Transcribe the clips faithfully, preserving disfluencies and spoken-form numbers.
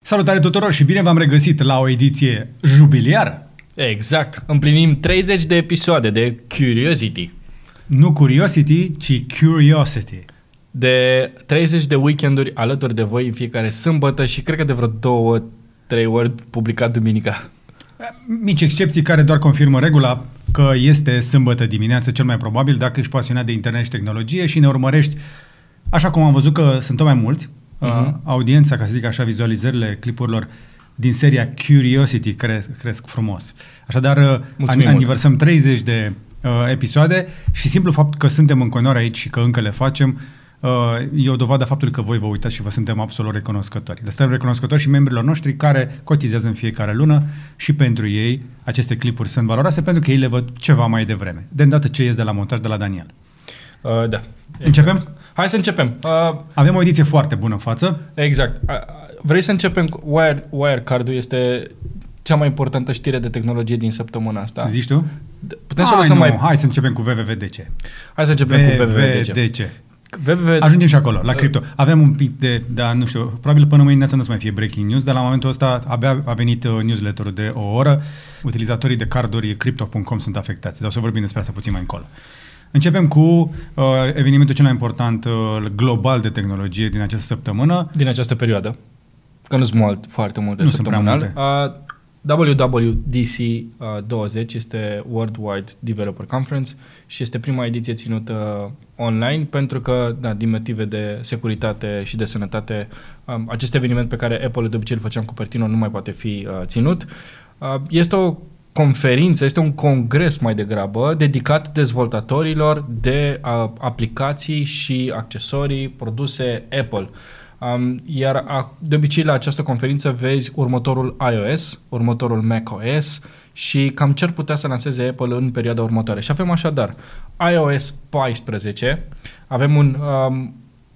Salutare tuturor și bine v-am regăsit la o ediție jubiliară. Exact. Împlinim treizeci de episoade de Curiosity. Nu Curiosity, ci Curiosity. De treizeci de weekenduri alături de voi în fiecare sâmbătă și cred că de vreo două, trei ori publicat duminica. Mici excepții care doar confirmă regula că este sâmbătă dimineață cel mai probabil dacă ești pasionat de internet și tehnologie și ne urmărești, așa cum am văzut că sunt tot mai mulți, uh-huh. audiența, ca să zic așa, vizualizările clipurilor din seria Curiosity cresc, cresc frumos. Așadar, an, aniversăm treizeci de uh, episoade și simplu fapt că suntem în continuare aici și că încă le facem uh, e o dovadă a faptului că voi vă uitați și vă suntem absolut recunoscători. Le suntem recunoscători și membrilor noștri care cotizează în fiecare lună și pentru ei aceste clipuri sunt valoroase pentru că ei le văd ceva mai devreme. De îndată ce ies de la montaj de la Daniel. Uh, da. Exact. Începem? Hai să începem. Uh, Avem o ediție foarte bună în față. Exact. Uh, vrei să începem cu Wire, Wirecard-ul este cea mai importantă știre de tehnologie din săptămâna asta. Zici tu? Putem să lăsăm mai... Hai să începem cu W W D C. Hai să începem cu W W D C. W W D C. Ajungem și acolo, la cripto. Avem un pic de, da, nu știu, probabil până mâine să nu mai fie breaking news, dar la momentul ăsta abia a venit uh, newsletter-ul de o oră. Utilizatorii de carduri crypto punct com sunt afectați. Dar o să vorbim despre asta puțin mai încolo. Începem cu uh, evenimentul cel mai important uh, global de tehnologie din această săptămână. Din această perioadă. Că nu sunt mult, foarte multe săptămânal. Uh, W W D C uh, douăzeci este Worldwide Developer Conference și este prima ediție ținută online pentru că, da, din motive de securitate și de sănătate, um, acest eveniment pe care Apple de obicei îl făceam cu Cupertino nu mai poate fi uh, ținut. Uh, este o conferință, este un congres mai degrabă dedicat dezvoltatorilor de uh, aplicații și accesorii produse Apple. Um, iar a, de obicei la această conferință vezi următorul iOS, următorul macOS și cam ce ar putea să lanseze Apple în perioada următoare. Și avem așadar iOS paisprezece, avem un... Um,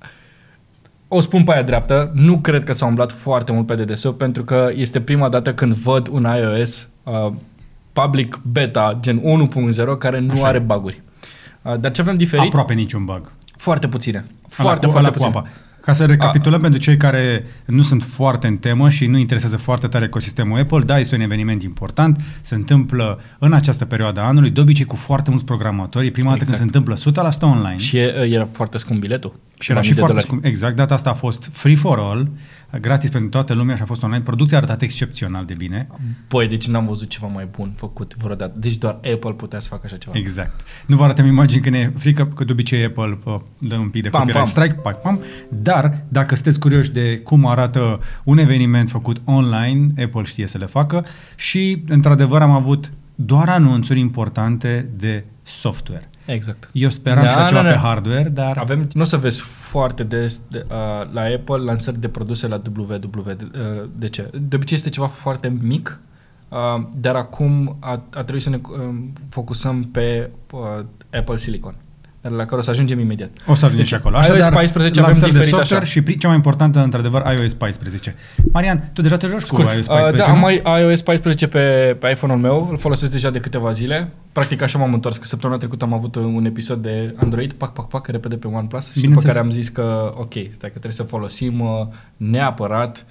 o spun pe aia dreaptă, nu cred că s-a umblat foarte mult pe dedesubt pentru că este prima dată când văd un iOS uh, public beta gen unu punct zero care nu Așa. are bug-uri. Uh, dar ce avem diferit? Aproape niciun bug. Foarte puține. Foarte, cu, foarte puține. Ca să recapitulăm A. pentru cei care nu sunt foarte în temă și nu interesează foarte tare ecosistemul Apple, da, este un eveniment important, se întâmplă în această perioadă a anului, de obicei cu foarte mulți programatori, prima dată exact. când se întâmplă o sută la sută online. Și era foarte scump biletul. Și era și foarte scump, exact, data asta a fost free for all, gratis pentru toată lumea și a fost online. Producția a arătat excepțional de bine. Păi, deci n-am văzut ceva mai bun făcut vreodată. Deci doar Apple putea să facă așa ceva. Exact. Nu vă arătăm imagini când e frică, că de obicei Apple uh, dă un pic de pam, copyright pam. strike, pam, pam. Dar dacă sunteți curioși de cum arată un eveniment făcut online, Apple știe să le facă și, într-adevăr, am avut doar anunțuri importante de software. Exact. Eu speram da, și la ceva da, pe hardware, dar... Avem, nu o să vezi foarte des de, uh, la Apple lansări de produse la W W D C. De obicei este ceva foarte mic, uh, dar acum a, a trebuit să ne uh, focusăm pe uh, Apple Silicon, dar la care o să ajungem imediat. O să ajungem deci, și acolo. Așa, iOS paisprezece avem diferit de software așa. Și cea mai importantă, într-adevăr, iOS paisprezece. Marian, tu deja te joci Scurt. cu iOS paisprezece? Uh, da, am mai iOS paisprezece pe, pe iPhone-ul meu, îl folosesc deja de câteva zile. Practic așa m-am întors, că săptămâna trecută am avut un episod de Android, pac, pac, pac, repede pe OnePlus și după care am zis că, ok, stai că trebuie să folosim uh, neapărat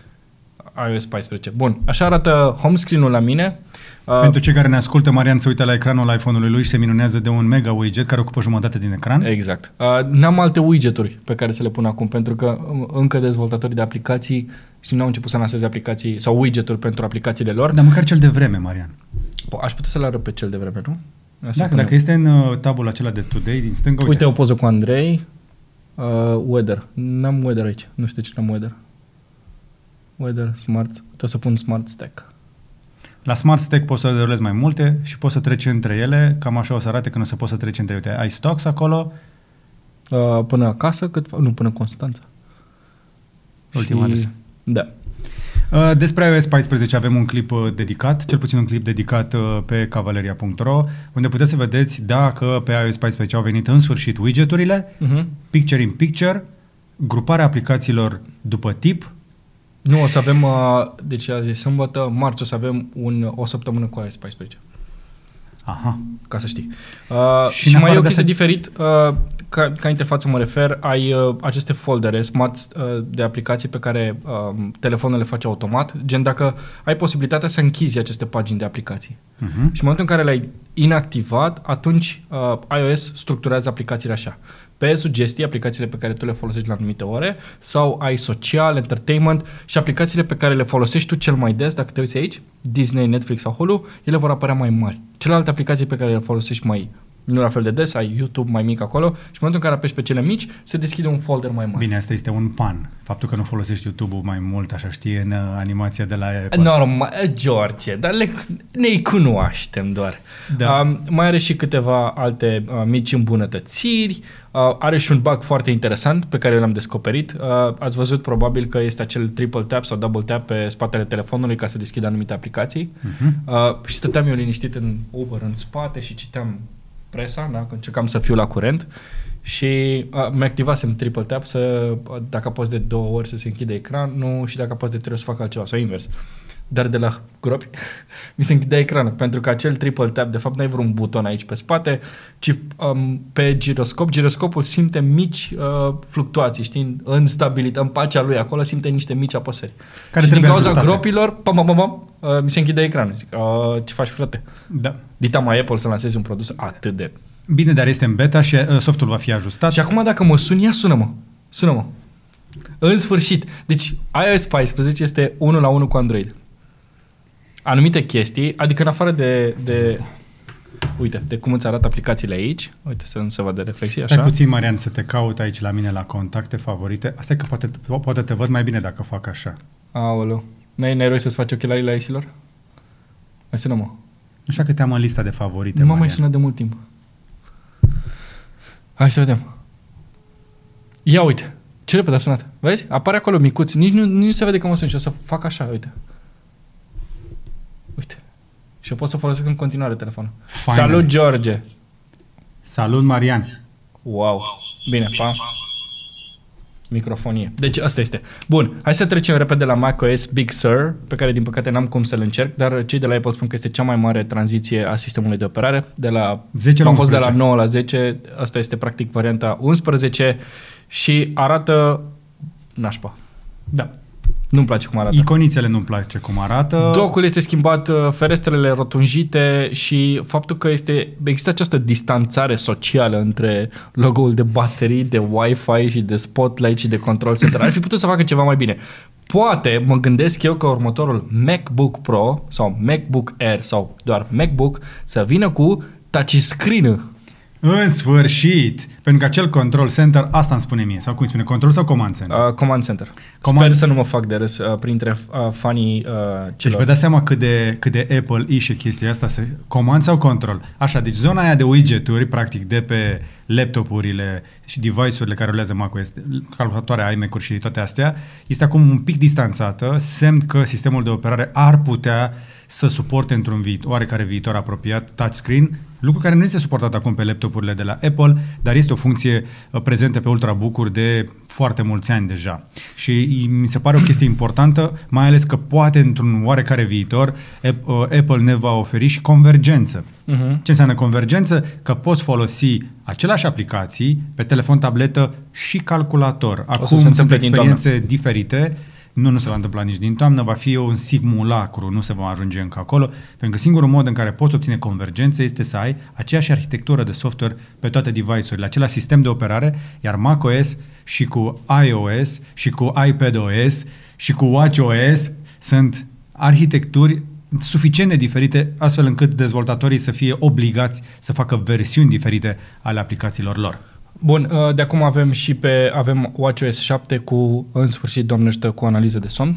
iOS paisprezece. Bun, așa arată home screen-ul la mine. Uh, Pentru cei care ne ascultă, Marian se uită la ecranul iPhone-ului lui și se minunează de un mega widget care ocupă jumătate din ecran. Exact. Uh, n-am alte widgeturi pe care să le pun acum, pentru că încă dezvoltatorii de aplicații și n-au început să lanseze aplicații sau widgeturi pentru aplicațiile lor. Dar măcar cel de vreme, Marian. Po- aș putea să-l arăt pe cel de vreme, nu? Dacă, dacă este în uh, tabul acela de Today din stânga... Uite, uite o poză cu Andrei. Uh, weather. N-am weather aici. Nu știu ce n-am weather. Weather, smart. Uite, o să pun smart stack. La Smart Stack poți să derulezi mai multe și poți să treci între ele, cam așa o să arate când o să poți să treci între ele. Ai stocks acolo? Uh, până acasă, cât, nu, până Constanța. Ultima și... adresă. Da. Uh, despre iOS paisprezece avem un clip uh, dedicat, cel puțin un clip dedicat uh, pe cavaleria punct ro, unde puteți să vedeți dacă pe iOS paisprezece au venit în sfârșit widgeturile, uh-huh. Picture in Picture, gruparea aplicațiilor după tip. Nu, o să avem, uh, deci azi e sâmbătă, marți o să avem un, o săptămână cu iOS paisprezece. Aha. Ca să știi. Uh, și și mai e o chestie diferit, uh, ca, ca interfață mă refer, ai uh, aceste foldere smart uh, de aplicații pe care uh, telefonul le face automat, gen dacă ai posibilitatea să închizi aceste pagini de aplicații. Uh-huh. Și în momentul în care le-ai inactivat, atunci uh, iOS structurează aplicațiile așa. Pe sugestii, aplicațiile pe care tu le folosești la anumite ore, sau ai social, entertainment și aplicațiile pe care le folosești tu cel mai des, dacă te uiți aici, Disney, Netflix sau Hulu, ele vor apărea mai mari. Celelalte aplicații pe care le folosești mai nu la fel de des, ai YouTube mai mic acolo și în momentul în care apeși pe cele mici, se deschide un folder mai mare. Bine, asta este un pan. Faptul că nu folosești YouTube-ul mai mult, așa știi, în animația de la Apple. Normal, George, dar le, ne-i cunoaștem doar. Da. Uh, mai are și câteva alte uh, mici îmbunătățiri. Uh, are și un bug foarte interesant pe care l-am descoperit. Uh, ați văzut probabil că este acel triple tap sau double tap pe spatele telefonului ca să deschidă anumite aplicații. Uh-huh. Uh, și stăteam eu liniștit în Uber în spate și citeam presa, da? Când încercam să fiu la curent și uh, mi-activasem triple tap să, dacă apăs de două ori să se închide ecranul și dacă apăs de trei ori să fac altceva sau invers. Dar de la gropi mi se închidea ecranul, pentru că acel triple tap, de fapt, n-ai vreun buton aici pe spate, ci um, pe giroscop, giroscopul simte mici uh, fluctuații, știi, în stabilitate, în pacea lui acolo simte niște mici apăsări. Care și din cauza ajustate. Gropilor, pam, pam, pam, pam, uh, mi se închide ecranul. Zic, uh, ce faci, frate? Da. Dita mai Apple să lanseze un produs atât de... Bine, dar este în beta și uh, softul va fi ajustat. Și acum dacă mă suni, ia sună-mă. Sună-mă. În sfârșit. Deci iOS paisprezece este unul la unul cu Android. Anumite chestii, adică în afară de, de uite, de cum îți arată aplicațiile aici, uite să nu se vadă reflexii, Stai așa. puțin, Marian, să te caut aici la mine la contacte favorite. Asta e că poate, poate te văd mai bine dacă fac așa. Aoleu. N-ai, n-ai rost să-ți faci ochelarii la Esilor? Mai sună-mă. Nu știu că te-am în lista de favorite, Nu m-am Marian. mai sunat de mult timp. Hai să vedem. Ia uite, ce repede a sunat. Vezi? Apare acolo micuț. Nici nu, nici nu se vede că mă sun și o să fac așa, uite. Uite. Și eu pot să folosesc în continuare telefonul. Finally. Salut, George! Salut, Marian! Wow! Bine, pa! Microfonie. Deci asta este. Bun, hai să trecem repede la macOS Big Sur, pe care din păcate n-am cum să-l încerc, dar cei de la Apple spun că este cea mai mare tranziție a sistemului de operare. De la zece la a fost de la nouă la zece, asta este practic varianta unsprezece și arată nașpa. Da. Nu-mi place cum arată. Iconițele nu-mi place cum arată. Docul este schimbat, ferestrele rotunjite și faptul că este, există această distanțare socială între logo-ul de baterii, de Wi-Fi și de Spotlight și de Control Center. Ar fi putut să facă ceva mai bine. Poate mă gândesc eu că următorul MacBook Pro sau MacBook Air sau doar MacBook să vină cu touchscreen. În sfârșit! Pentru că acel Control Center, asta îmi spune mie, sau cum îi spune, Control sau Command Center? Uh, Command Center. Command... Sper să nu mă fac de râs uh, printre uh, fanii uh, celor. Deci vă dați seama cât de, cât de Apple ișe chestia asta, să, Command sau Control? Așa, deci zona aia de widgeturi, practic, de pe laptopurile și device-urile care rulează macOS, calculatoare, iMac-uri și toate astea, este acum un pic distanțată, semn că sistemul de operare ar putea să suporte într-un viitor, oarecare viitor apropiat touchscreen, lucru care nu este suportat acum pe laptopurile de la Apple, dar este o funcție uh, prezentă pe Ultrabook-uri de foarte mulți ani deja. Și mi se pare o chestie importantă, mai ales că poate într-un oarecare viitor Apple ne va oferi și convergență. Uh-huh. Ce înseamnă convergență? Că poți folosi aceleași aplicații pe telefon, tabletă și calculator. Acum sunt experiențe diferite. Nu, nu se va întâmpla nici din toamnă, va fi un simulacru, nu se va ajunge încă acolo, pentru că singurul mod în care poți obține convergență este să ai aceeași arhitectură de software pe toate device-urile, același sistem de operare, iar macOS și cu iOS și cu iPadOS și cu watchOS sunt arhitecturi suficient de diferite, astfel încât dezvoltatorii să fie obligați să facă versiuni diferite ale aplicațiilor lor. Bun, de acum avem și pe avem watchOS șapte cu, în sfârșit, doamnește, cu analiză de somn.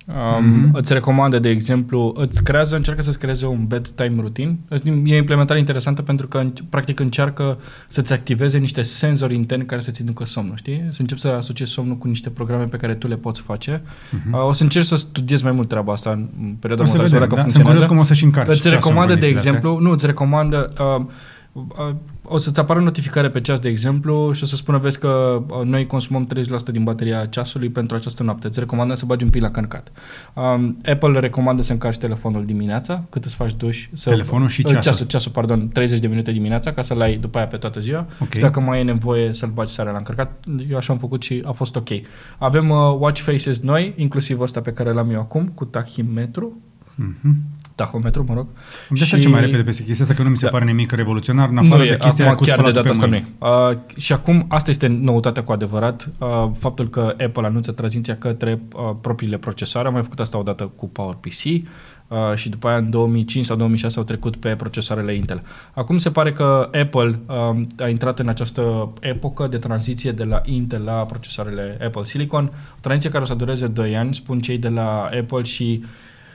Um, mm-hmm. Îți recomandă, de exemplu, îți creează, încearcă să-ți creeze un bedtime routine. E o implementare interesantă pentru că, practic, încearcă să-ți activeze niște senzori interni care să-ți inducă somnul, știi? Să începi să asociezi somnul cu niște programe pe care tu le poți face. Mm-hmm. Uh, o să încerci să studiezi mai mult treaba asta în perioada următoare, să vedem, dacă da? funcționează. Sunt cum o să-și încarci. Îți recomandă, de exemplu, astea. nu, îți recomandă... Uh, o să-ți apară notificare pe ceas, de exemplu, și o să spună, vezi că noi consumăm treizeci la sută din bateria ceasului pentru această noapte. Îți recomandă să bagi un pic la încărcat. Um, Apple recomandă să încarci telefonul dimineața, cât îți faci duș. Să, telefonul și ceasul. Ceasul, ceasul, pardon, treizeci de minute dimineața, ca să-l ai după aia pe toată ziua. Okay. Și dacă mai e nevoie să-l bagi seara la încărcat, eu așa am făcut și a fost ok. Avem uh, watch faces noi, inclusiv ăsta pe care l-am eu acum, cu tachimetru. Mm-hmm. Tahometru, mă rog. Îmi dă și... ce mai repede peste chestia asta, că nu mi se da. pare nimic revoluționar, în afară nu de chestia aia cu chiar de data pe asta nu e. Uh, și acum, asta este noutatea cu adevărat, uh, faptul că Apple anunță tranziția către uh, propriile procesoare. Am mai făcut asta odată cu PowerPC uh, și după aia în două mii cinci sau două mii șase au trecut pe procesoarele Intel. Acum se pare că Apple uh, a intrat în această epocă de tranziție de la Intel la procesoarele Apple Silicon, o tranziție care o să dureze doi ani, spun cei de la Apple, și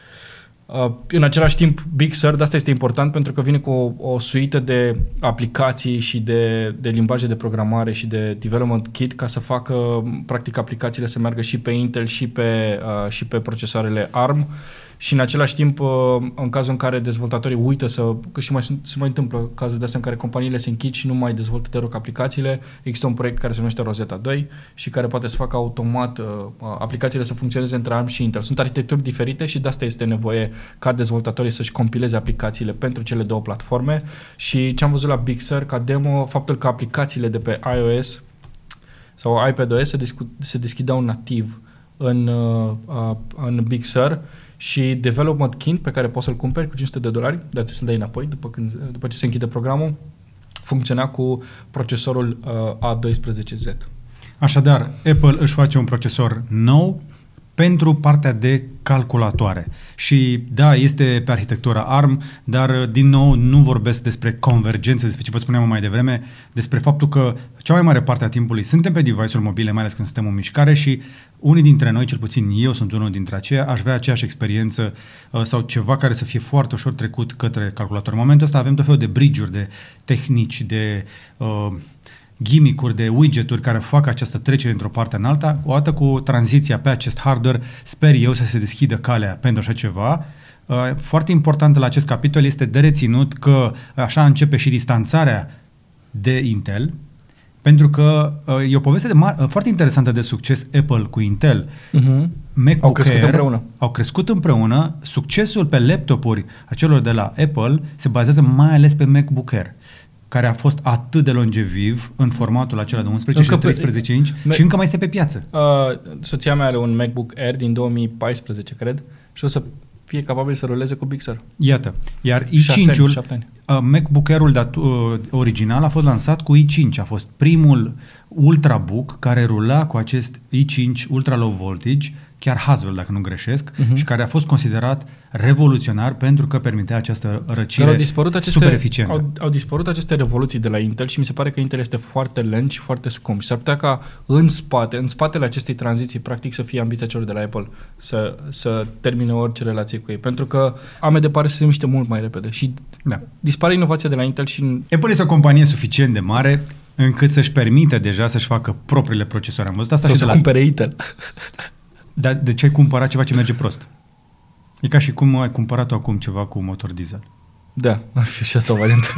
Uh, în același timp, Big Sur, de asta este important pentru că vine cu o, o suită de aplicații și de, de limbaje de programare și de development kit ca să facă, practic, aplicațiile să meargă și pe Intel și pe, uh, și pe procesoarele ARM. Și în același timp, în cazul în care dezvoltatorii uită să, că și mai se mai întâmplă cazul de astea în care companiile se închid și nu mai dezvoltă deloc aplicațiile, există un proiect care se numește Rosetta doi și care poate să facă automat uh, aplicațiile să funcționeze între ARM și Intel. Sunt arhitecturi diferite și de asta este nevoie ca dezvoltatorii să-și compileze aplicațiile pentru cele două platforme. Și ce am văzut la Big Sur ca demo, faptul că aplicațiile de pe iOS sau iPadOS se, discu- se deschideau nativ în, uh, în Big Sur. Și Development Kit pe care poți să-l cumperi cu cinci sute de dolari, dar trebuie să-l dai înapoi după, când, după ce se închide programul, funcționa cu procesorul uh, A doisprezece Z. Așadar, Apple își face un procesor nou pentru partea de calculatoare. Și da, este pe arhitectura ARM, dar din nou nu vorbesc despre convergență, despre ce vă spuneam mai devreme, despre faptul că cea mai mare parte a timpului suntem pe device-uri mobile, mai ales când suntem în mișcare, și unii dintre noi, cel puțin eu sunt unul dintre aceia, aș vrea aceeași experiență uh, sau ceva care să fie foarte ușor trecut către calculator. În momentul ăsta avem tot felul de bridge-uri, de tehnici, de uh, gimmick-uri, de widget-uri care fac această trecere într-o parte în alta. O dată cu tranziția pe acest hardware, sper eu să se deschidă calea pentru așa ceva. Uh, foarte important la acest capitol este de reținut că așa începe și distanțarea de Intel, pentru că uh, e o poveste de mar- foarte interesantă de succes Apple cu Intel. Uh-huh. MacBook au crescut Air, împreună. Au crescut împreună. Succesul pe laptopuri a celor de la Apple se bazează mai ales pe MacBook Air, care a fost atât de longeviv în formatul acela de unsprezece și treisprezece inch me- și încă mai este pe piață. Uh, soția mea are un MacBook Air din două mii paisprezece, cred, și o să fie capabil să ruleze cu Big Sur. Iată. Iar i cinci-ul, uh, MacBook Air-ul dat, uh, original a fost lansat cu i cinci. A fost primul Ultrabook care rula cu acest i cinci Ultra Low Voltage, chiar Haswell, dacă nu greșesc, uh-huh. și care a fost considerat revoluționar pentru că permitea această răcire Dar au dispărut aceste, super eficientă. Au, au dispărut aceste revoluții de la Intel și mi se pare că Intel este foarte lent și foarte scump. Și s-ar putea ca în spate, în spatele acestei tranziții, practic, să fie ambiția celor de la Apple să, să termine orice relație cu ei. Pentru că A M D pare să se miște mult mai repede și da. dispare inovația de la Intel și... Apple este o companie suficient de mare încât să-și permite deja să-și facă propriile procesoare. Am văzut asta sau și să de cumpere Intel. Dar de ce ai cumpărat ceva ce merge prost? E ca și cum ai cumpărat acum ceva cu motor diesel. Da, ar fi și asta o variantă.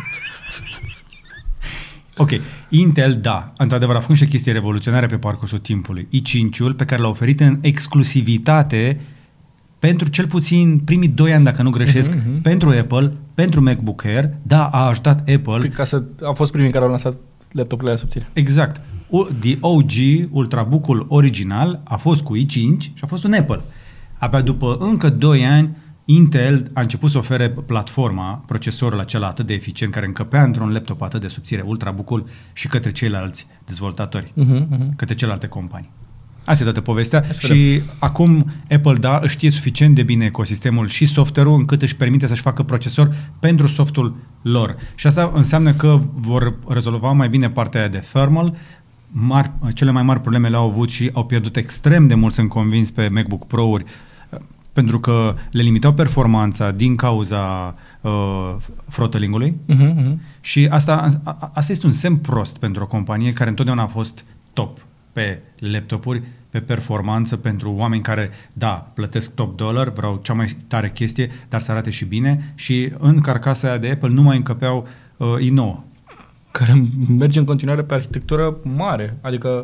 Ok, Intel, da, într-adevăr a făcut și chestii revoluționare pe parcursul timpului. i cinci-ul, pe care l-a oferit în exclusivitate pentru cel puțin primii doi ani, dacă nu greșesc, uh-huh, uh-huh. pentru Apple, pentru MacBook Air, da, a ajutat Apple. Ca să, a fost primii care au lansat laptopurile subțire. Exact. The O G, Ultrabook-ul original, a fost cu i cinci și a fost un Apple. Abia după încă doi ani, Intel a început să ofere platforma, procesorul acela atât de eficient, care încăpea într-un laptop atât de subțire, Ultrabook-ul, și către ceilalți dezvoltatori, uh-huh, uh-huh. către celelalte companii. Asta e toată povestea. Și acum Apple, da, știe suficient de bine ecosistemul și software-ul încât își permite să-și facă procesor pentru softul lor. Și asta înseamnă că vor rezolva mai bine partea aia de thermal. Mari, cele mai mari probleme le-au avut și au pierdut extrem de mult, sunt convins, pe MacBook Pro-uri, pentru că le limitau performanța din cauza uh, throttling-ului. Uh-huh, uh-huh. Și asta, a, asta este un semn prost pentru o companie care întotdeauna a fost top pe laptopuri, pe performanță, pentru oameni care, da, plătesc top dollar, vreau cea mai tare chestie, dar să arate și bine, și în carcasa aia de Apple nu mai încăpeau uh, i nouă. care merge în continuare pe arhitectură mare. Adică,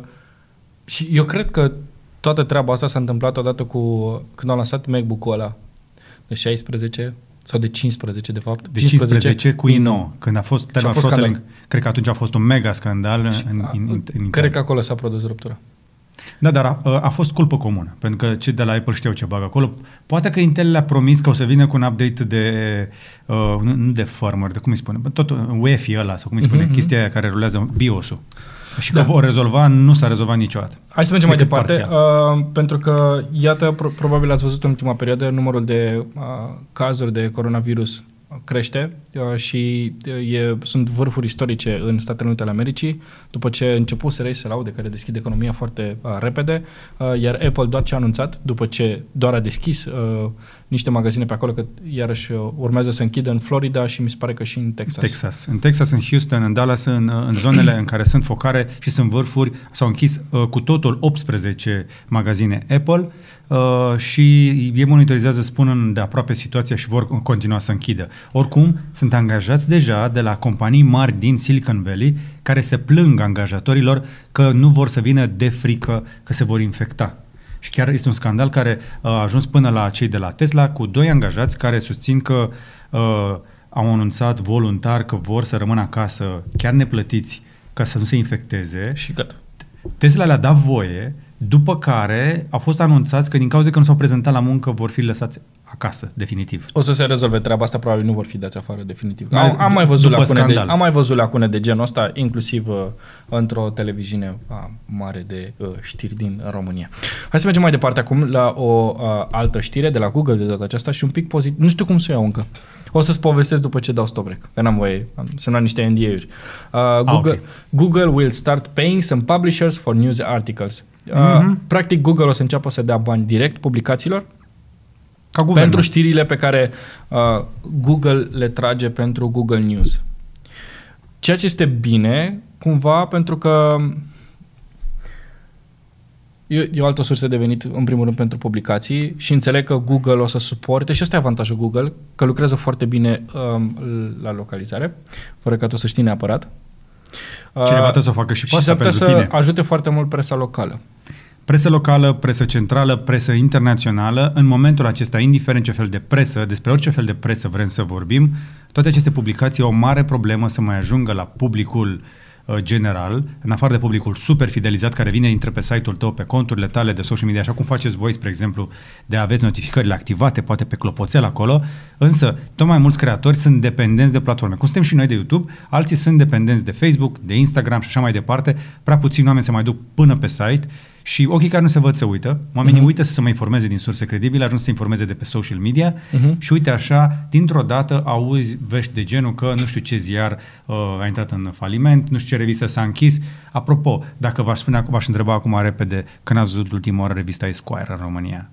și eu cred că toată treaba asta s-a întâmplat odată cu, când au lansat MacBook-ul ăla de șaisprezece sau de cincisprezece, de fapt. De cincisprezece cu i nouă, când a fost Thermal Throttling. Cred că atunci a fost un mega scandal în, în, în, în Cred că acolo s-a produs ruptura. Da, dar a, a fost culpă comună, pentru că cei de la Apple știau ce bagă acolo. Poate că Intel le-a promis că o să vină cu un update de, uh, nu, nu de firmware, de cum îi spune, tot U E F I ăla, sau cum îi spune, uh-huh. chestia aia care rulează BIOS-ul. Și da. Că o rezolva, nu s-a rezolvat niciodată. Hai să mergem mai departe, uh, pentru că, iată, pro- probabil ați văzut în ultima perioadă, numărul de uh, cazuri de coronavirus crește uh, și uh, e, sunt vârfuri istorice în Statele Unite ale Americii, după ce începuseră ei să laude care deschide economia foarte uh, repede, uh, iar Apple doar ce a anunțat, după ce doar a deschis uh, niște magazine pe acolo, că iarăși uh, urmează să închidă în Florida și mi se pare că și în Texas. Texas. În Texas, în Houston, în Dallas, în, în zonele în care sunt focare și sunt vârfuri, s-au închis uh, cu totul optsprezece magazine Apple. Uh, și ei monitorizează, spun de aproape situația și vor continua să închidă. Oricum, sunt angajați deja de la companii mari din Silicon Valley care se plâng angajatorilor că nu vor să vină de frică că se vor infecta. Și chiar este un scandal care uh, a ajuns până la cei de la Tesla cu doi angajați care susțin că uh, au anunțat voluntar că vor să rămână acasă chiar neplătiți ca să nu se infecteze. Și gata. Tesla le-a dat voie, după care au fost anunțați că din cauza că nu s-au prezentat la muncă vor fi lăsați acasă, definitiv. O să se rezolve treaba asta, probabil nu vor fi dați afară, definitiv. Am, am, mai, văzut lacune de, am mai văzut lacune de genul ăsta, inclusiv uh, într-o televiziune uh, mare de uh, știri din România. Hai să mergem mai departe acum la o uh, altă știre de la Google de data aceasta și un pic pozitiv. Nu știu cum să o iau încă. O să-ți povestesc după ce dau stop break, că n-am voie, am semnat niște N D A-uri. Uh, Google, ah, okay. Google will start paying some publishers for news articles. Uh, mm-hmm. Practic, Google o să înceapă să dea bani direct publicațiilor ca pentru știrile pe care uh, Google le trage pentru Google News. Ceea ce este bine, cumva, pentru că e, e o altă sursă de venit, în primul rând, pentru publicații și înțeleg că Google o să suporte, și ăsta e avantajul Google, că lucrează foarte bine um, la localizare, fără că tu să știi neapărat. Cineva trebuie să o facă și pe și asta pentru tine. să ajute foarte mult presa locală. Presă locală, presă centrală, presă internațională, în momentul acesta, indiferent ce fel de presă, despre orice fel de presă vrem să vorbim, toate aceste publicații au o mare problemă să mai ajungă la publicul uh, general, în afară de publicul super fidelizat care vine, intră pe site-ul tău, pe conturile tale de social media, așa cum faceți voi, spre exemplu, de a aveți notificările activate, poate pe clopoțel acolo, însă tot mai mulți creatori sunt dependenți de platforme. Cum suntem și noi de YouTube, alții sunt dependenți de Facebook, de Instagram și așa mai departe, prea puțini oameni se mai duc până pe site. Și ochii care nu se văd se uită, oamenii uh-huh. uită să se mai informeze din surse credibile, ajung să se informeze de pe social media uh-huh. și uite așa, dintr-o dată auzi vești de genul că nu știu ce ziar uh, a intrat în faliment, nu știu ce revistă s-a închis. Apropo, dacă v-aș spune, v-aș întreba acum repede, când ați văzut ultima oară revista Esquire în România?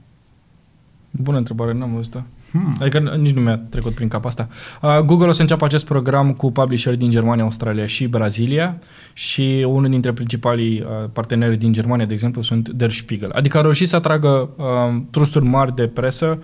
Bună întrebare, n-am văzut-o. Hmm. Adică nici nu mi-a trecut prin cap asta. Uh, Google o să înceapă acest program cu publisheri din Germania, Australia și Brazilia și unul dintre principalii uh, parteneri din Germania, de exemplu, sunt Der Spiegel. Adică au reușit să atragă uh, trusturi mari de presă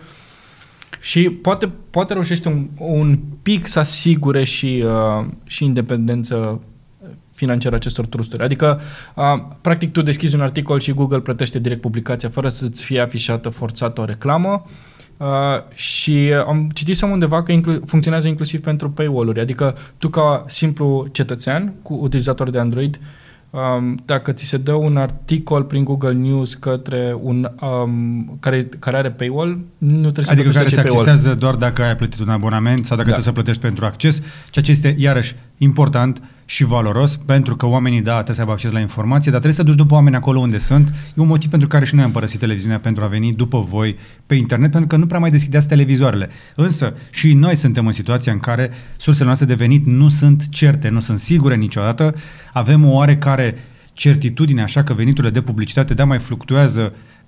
și poate, poate reușește un, un pic să asigure și, uh, și independență financiară acestor trusturi. Adică, uh, practic, tu deschizi un articol și Google plătește direct publicația fără să-ți fie afișată forțată o reclamă. Uh, și am citit undeva că inclu- funcționează inclusiv pentru paywall-uri, adică tu ca simplu cetățean cu utilizator de Android, um, dacă ți se dă un articol prin Google News către un um, care, care are paywall, nu trebuie să adică care se paywall. accesează doar dacă ai plătit un abonament sau dacă da. trebuie să plătești pentru acces, ceea ce este iarăși important și valoros, pentru că oamenii, da, trebuie să aibă acces la informație, dar trebuie să duci după oameni acolo unde sunt. E un motiv pentru care și noi am părăsit televiziunea, pentru a veni după voi pe internet, pentru că nu prea mai deschideați televizoarele. Însă și noi suntem în situația în care sursele noastre de venit nu sunt certe, nu sunt sigure niciodată. Avem o oarecare certitudine, așa că veniturile de publicitate, da, mai fluctuează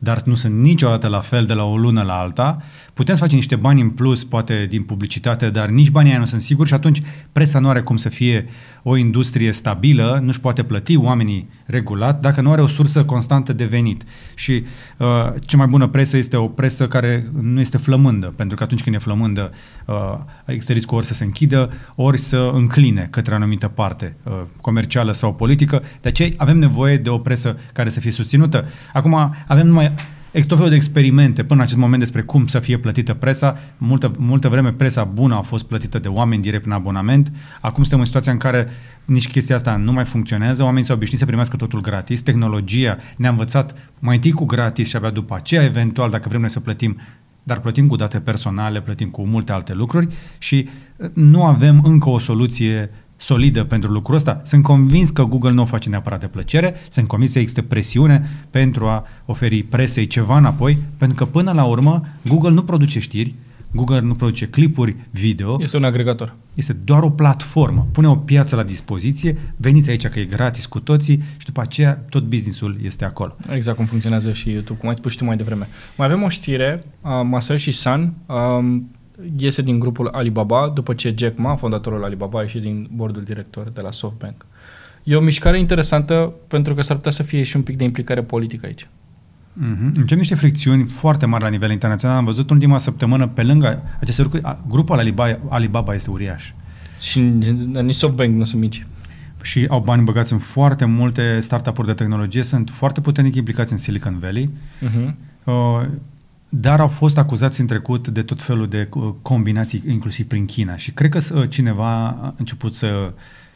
dar nu sunt niciodată la fel de la o lună la alta. Putem să facem niște bani în plus, poate din publicitate, dar nici banii aia nu sunt siguri și atunci presa nu are cum să fie o industrie stabilă, nu-și poate plăti oamenii regulat dacă nu are o sursă constantă de venit. Și uh, cea mai bună presă este o presă care nu este flămândă, pentru că atunci când e flămândă uh, există riscul ori să se închidă, ori să încline către o anumită parte uh, comercială sau politică. De aceea avem nevoie de o presă care să fie susținută. Acum avem numai tot felul de experimente până în acest moment despre cum să fie plătită presa. Multă, multă vreme presa bună a fost plătită de oameni direct în abonament. Acum suntem în situația în care nici chestia asta nu mai funcționează. Oamenii s-au obișnuit să primească totul gratis. Tehnologia ne-a învățat mai întâi cu gratis și abia după aceea, eventual, dacă vrem noi să plătim, dar plătim cu date personale, plătim cu multe alte lucruri și nu avem încă o soluție solidă pentru lucrul ăsta. Sunt convins că Google nu o face neapărat de plăcere, sunt convins că există presiune pentru a oferi presei ceva înapoi, pentru că până la urmă Google nu produce știri, Google nu produce clipuri video. Este un agregator. Este doar o platformă. Pune o piață la dispoziție, veniți aici că e gratis cu toții și după aceea tot businessul este acolo. Exact cum funcționează și YouTube, cum ai spus și tu mai devreme. Mai avem o știre, uh, Masayoshi Son um, iese din grupul Alibaba după ce Jack Ma, fondatorul Alibaba, a ieșit din bordul director de la SoftBank. E o mișcare interesantă pentru că s-ar putea să fie și un pic de implicare politică aici. Mm-hmm. Încep niște fricțiuni foarte mari la nivel internațional. Am văzut în ultima săptămână pe lângă aceste lucruri, grupul Alibaba, Alibaba este uriaș. Și nici SoftBank nu sunt mici. Și au bani băgați în foarte multe startup-uri de tehnologie, sunt foarte puternic implicați în Silicon Valley. Uh-huh. Uh, dar au fost acuzați în trecut de tot felul de uh, combinații, inclusiv prin China. Și cred că uh, cineva a început să...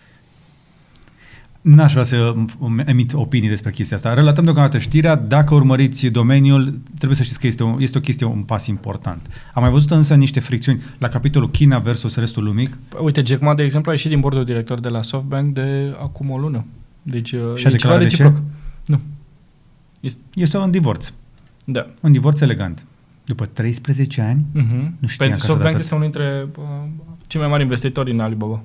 N-aș vrea să emit opinii despre chestia asta. Relatăm deocamdată știrea. Dacă urmăriți domeniul, trebuie să știți că este o, este o chestie, un pas important. Am mai văzut însă niște fricțiuni la capitolul China versus restul lumii. Uite, Jack Ma, de exemplu, a ieșit din bordul director de la SoftBank de acum o lună. Deci și e ceva reciproc. Nu. Este... este un divorț. Da. Un divorț elegant. După treisprezece ani, uh-huh. nu știam Pentru SoftBank este unul dintre uh, cei mai mari investitori în Alibaba.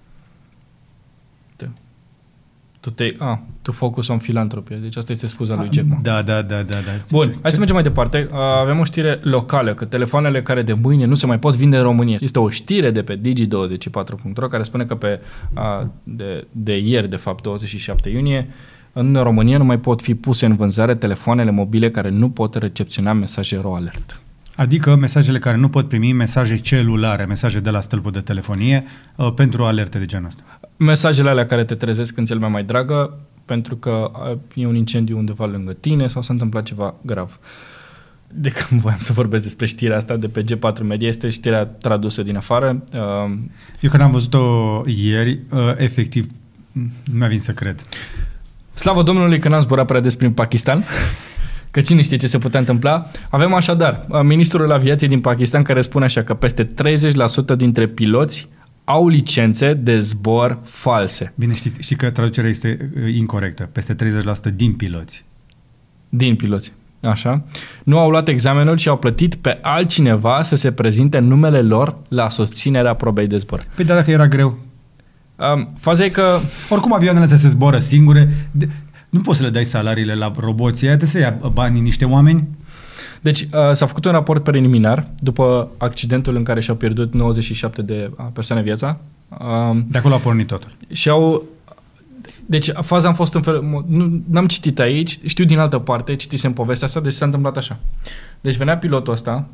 Da. To, take, ah, to focus on philanthropy. Deci asta este scuza lui Jack Ma. Da, da, da, da, da. Bun, hai să mergem mai departe. Uh, avem o știre locală, că telefoanele care de mâine nu se mai pot vinde în România. Este o știre de pe digi douăzeci și patru punct ro care spune că pe uh, de, de ieri, de fapt, douăzeci și șapte iunie, în România nu mai pot fi puse în vânzare telefoanele mobile care nu pot recepționa mesaje RAW alert. Adică mesajele care nu pot primi mesaje celulare, mesaje de la stâlpul de telefonie uh, pentru alerte de genul ăsta. Mesajele alea care te trezesc când ți-e lumea mai dragă pentru că e un incendiu undeva lângă tine sau s-a întâmplat ceva grav. De când voiam să vorbesc despre știrea asta de pe G patru Media, este știrea tradusă din afară. Uh, Eu când am văzut-o ieri, uh, efectiv, nu mi-a venit să cred. Slavă Domnului că n-am zburat prea des prin Pakistan, că cine știe ce se putea întâmpla. Avem așadar ministrul aviației din Pakistan care spune așa că peste treizeci la sută dintre piloți au licențe de zbor false. Bine, știi, știi că traducerea este incorrectă. Peste treizeci la sută din piloți. Din piloți, așa. Nu au luat examenul și au plătit pe altcineva să se prezinte în numele lor la susținerea probei de zbor. Păi da, dacă era greu. Um, faza e că... Oricum avioanele se zboară singure. De, nu poți să le dai salariile la roboții aia, trebuie să ia banii niște oameni. Deci uh, s-a făcut un raport preliminar după accidentul în care și-au pierdut nouăzeci și șapte de persoane viața. Uh, de acolo a pornit totul. Și au... Deci faza am fost în fel... Nu, n-am citit aici, știu din altă parte, citisem povestea asta, deci s-a întâmplat așa. Deci venea pilotul ăsta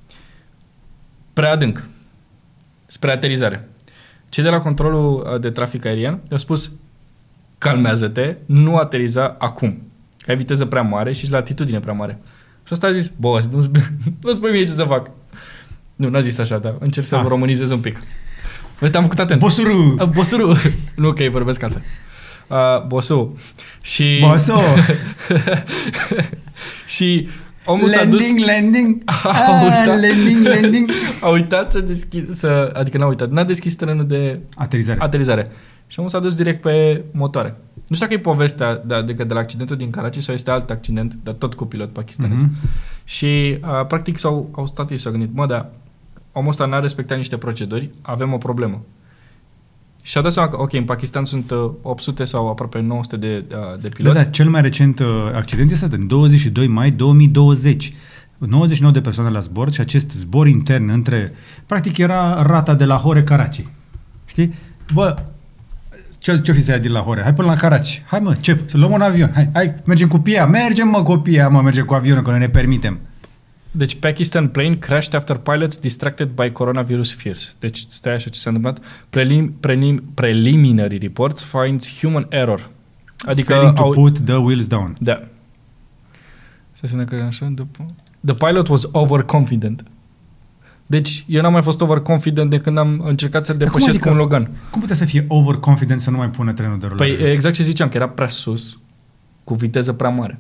prea adânc, spre aterizare. Cei de la controlul de trafic aerian i-au spus calmează-te, nu ateriza acum, că ai viteză prea mare și la atitudine prea mare. Și ăsta a zis, boss, nu-ți, nu-ți spui mie ce să fac. Nu, n-a zis așa, dar încerc să ah. românizez un pic. Uite, am făcut atent. Bosuru! Uh, bosuru! Nu, că îi vorbesc altfel. Uh, bosu. Și... Bosu! și omul landing, s-a dus... Landing, a uitat, ah, landing, landing. A uitat să deschid... Să, adică n-a uitat. N-a deschis trenul de aterizare. aterizare. Și omul s-a dus direct pe motoare. Nu știu dacă e povestea de, adică de la accidentul din Karachi sau este alt accident, dar tot cu pilot pakistanez. Mm-hmm. Și uh, practic s-au au stat ei și s-au gândit, mă, dar omul ăsta n-a respectat niște proceduri, avem o problemă. Și a dat seama că, ok, în Pakistan sunt uh, opt sute sau aproape nouă sute de, uh, de piloți. Da, da, cel mai recent uh, accident este în douăzeci și doi mai două mii douăzeci. nouăzeci și nouă de persoane la zbor și acest zbor intern între... Practic era rata de Lahore-Karachi. Știi? Bă, ce, ce-o fi să ia din Lahore? Hai până la Karachi. Hai mă, ce? Să luăm un avion. Hai, hai, mergem cu P I A. Mergem mă cu P I A, mă, mergem cu avionul, că noi ne permitem. Deci, Pakistan plane crashed after pilots distracted by coronavirus fears. Deci, stai așa ce s-a întâmplat. Prelim, prelim, preliminary reports finds human error. Adică... Failing to au, put the wheels down. Da. Și să că așa, după... The pilot was overconfident. Deci, eu n-am mai fost overconfident de când am încercat să depășesc adică, un Logan. Cum putea să fie overconfident să nu mai pună trenul de rulare? Păi exact ce ziceam, că era prea sus, cu viteză prea mare.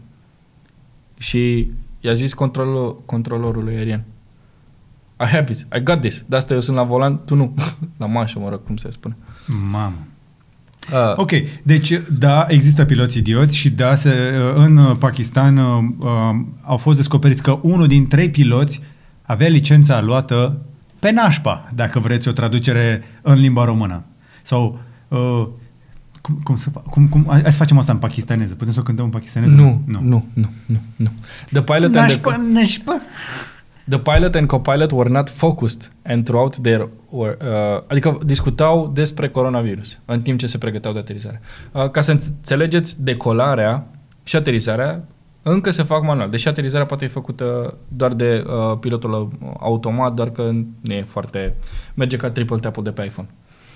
Și i-a zis controlul, controlorului aerian: I have this, I got this. De asta eu sunt la volan, tu nu. La manșă, mă rog, cum se spune. Mamă. Uh, ok, deci da, există piloți idioți și da, se, în Pakistan uh, au fost descoperiți că unul din trei piloți avea licența luată pe nașpa, dacă vreți o traducere în limba română. Sau uh, cum, cum, să, cum, cum, hai să facem asta în pakistaneză. Putem să o cântăm în pakistaneză? Nu, nu, nu, nu, nu. nu. The pilot nașpa, and the, nașpa. The pilot and co-pilot were not focused and throughout their were, uh, adică discutau despre coronavirus în timp ce se pregăteau de aterizare. Uh, ca să înțelegeți, decolarea și aterizarea încă se fac manual. Deși aterizarea poate fi făcută doar de uh, pilotul automat, doar că nu e foarte... merge ca triple tap-ul de pe iPhone.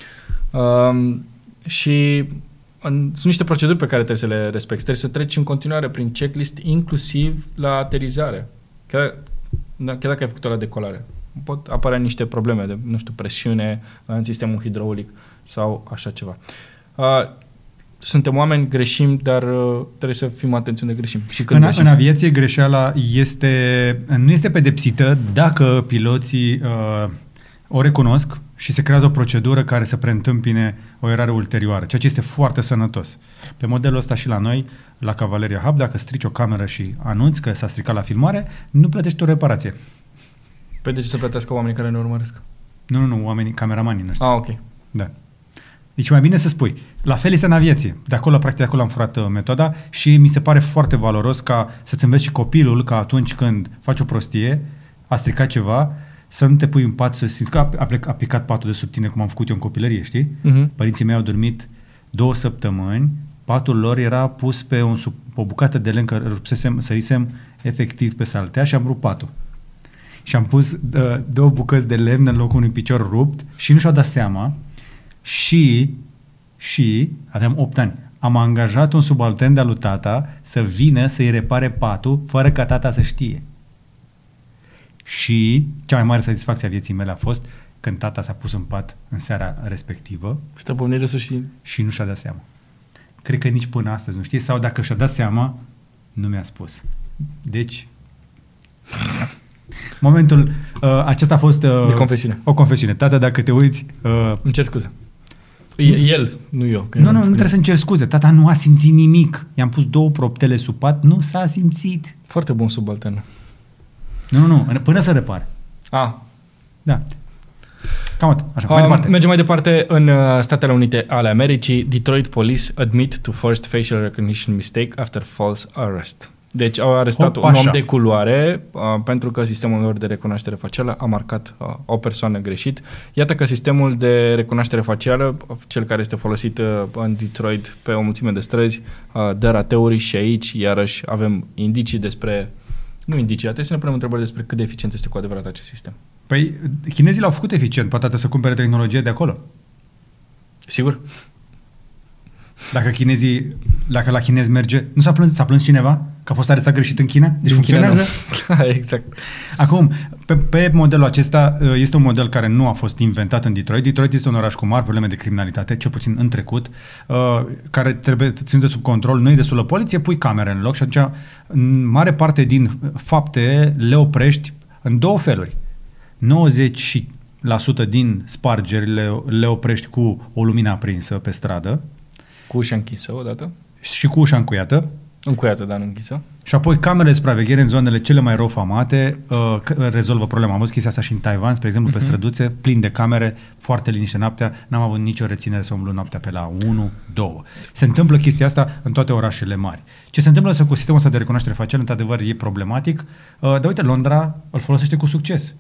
Uh, și în, sunt niște proceduri pe care trebuie să le respecti. Trebuie să treci în continuare prin checklist, inclusiv la aterizare. Chiar, chiar dacă ai făcut-o la decolare. Pot apărea niște probleme de, nu știu, presiune în sistemul hidraulic sau așa ceva. Uh, Suntem oameni, greșim, dar uh, trebuie să fim atenți unde greșim. Și când în, greșim. în aviație greșeala este, nu este pedepsită dacă piloții uh, o recunosc și se creează o procedură care să preîntâmpine o erare ulterioară, ceea ce este foarte sănătos. Pe modelul ăsta și la noi, la Cavaleria Hub, dacă strici o cameră și anunți că s-a stricat la filmare, nu plătești o reparație. Păi de ce să plătească oamenii care ne urmăresc? Nu, nu, nu, oamenii, cameramanii noștri. Ah, ok. Da. Deci mai bine să spui. La fel este în aviație. De acolo, practic, de acolo am furat uh, metoda și mi se pare foarte valoros ca să-ți înveți și copilul că atunci când faci o prostie, a stricat ceva, să nu te pui în pat, să simți că a, a, plec, a picat patul de sub tine, cum am făcut eu în copilărie, știi? Uh-huh. Părinții mei au dormit două săptămâni, patul lor era pus pe un, sub, o bucată de lemn, că rupsesem, sărisem efectiv pe saltea și am rupt patul. Și am pus uh, două bucăți de lemn în locul unui picior rupt și nu și-au dat seama. Și, și, aveam opt ani, am angajat un subaltern de-a lui tata să vină să-i repare patul fără ca tata să știe. Și cea mai mare satisfacție a vieții mele a fost când tata s-a pus în pat în seara respectivă Stăpânire să știi. și nu și-a dat seama. Cred că nici până astăzi nu știe, sau dacă și-a dat seama, nu mi-a spus. Deci, momentul uh, acesta a fost uh, de confesiune. O confesiune. Tata, dacă te uiți... Uh, Îmi cer scuze. El, nu eu. Nu, nu, nu trebuie să-mi cer scuze. Tata nu a simțit nimic. I-am pus două proptele sub pat, nu s-a simțit. Foarte bun subaltern. Nu, nu, nu, până să repare. Ah. Da. Cam atât. Așa, um, mai departe. Mergem mai departe. În uh, Statele Unite ale Americii, Detroit Police admit to first facial recognition mistake after false arrest. Deci au arestat Opa, un om așa. de culoare uh, pentru că sistemul lor de recunoaștere facială a marcat uh, o persoană greșit. Iată că sistemul de recunoaștere facială, cel care este folosit uh, în Detroit pe o mulțime de străzi, uh, dă rateuri și aici, iarăși, avem indicii despre... Nu indicii, trebuie să ne punem întrebări despre cât de eficient este cu adevărat acest sistem. Păi, chinezii l-au făcut eficient, poate trebuie să cumpere tehnologie de acolo. Sigur? Dacă chinezii, dacă la chinezi merge, nu s-a plâns, s-a plâns cineva că a fost arestat greșit în China? Deci Din funcționează? China, exact. Acum, pe, pe modelul acesta, este un model care nu a fost inventat în Detroit. Detroit este un oraș cu mari probleme de criminalitate, cel puțin în trecut, care trebuie ținută sub control. Nu e destulă poliție, pui camere în loc și atunci în mare parte din fapte le oprești în două feluri. nouăzeci la sută din spargeri le, le oprești cu o lumină aprinsă pe stradă. Cu ușa închisă odată. Și cu ușa încuiată. Încuiată, dar nu închisă. Și apoi camerele de supraveghere în zonele cele mai rău famate uh, rezolvă problema. Am văzut chestia asta și în Taiwan, spre exemplu, uh-huh. pe străduțe, plin de camere, foarte liniște noaptea, n-am avut nicio reținere să umblu noaptea pe la unu, doi. Se întâmplă chestia asta în toate orașele mari. Ce se întâmplă cu sistemul ăsta de recunoaștere facială, într-adevăr, e problematic, uh, dar uite, Londra îl folosește cu succes.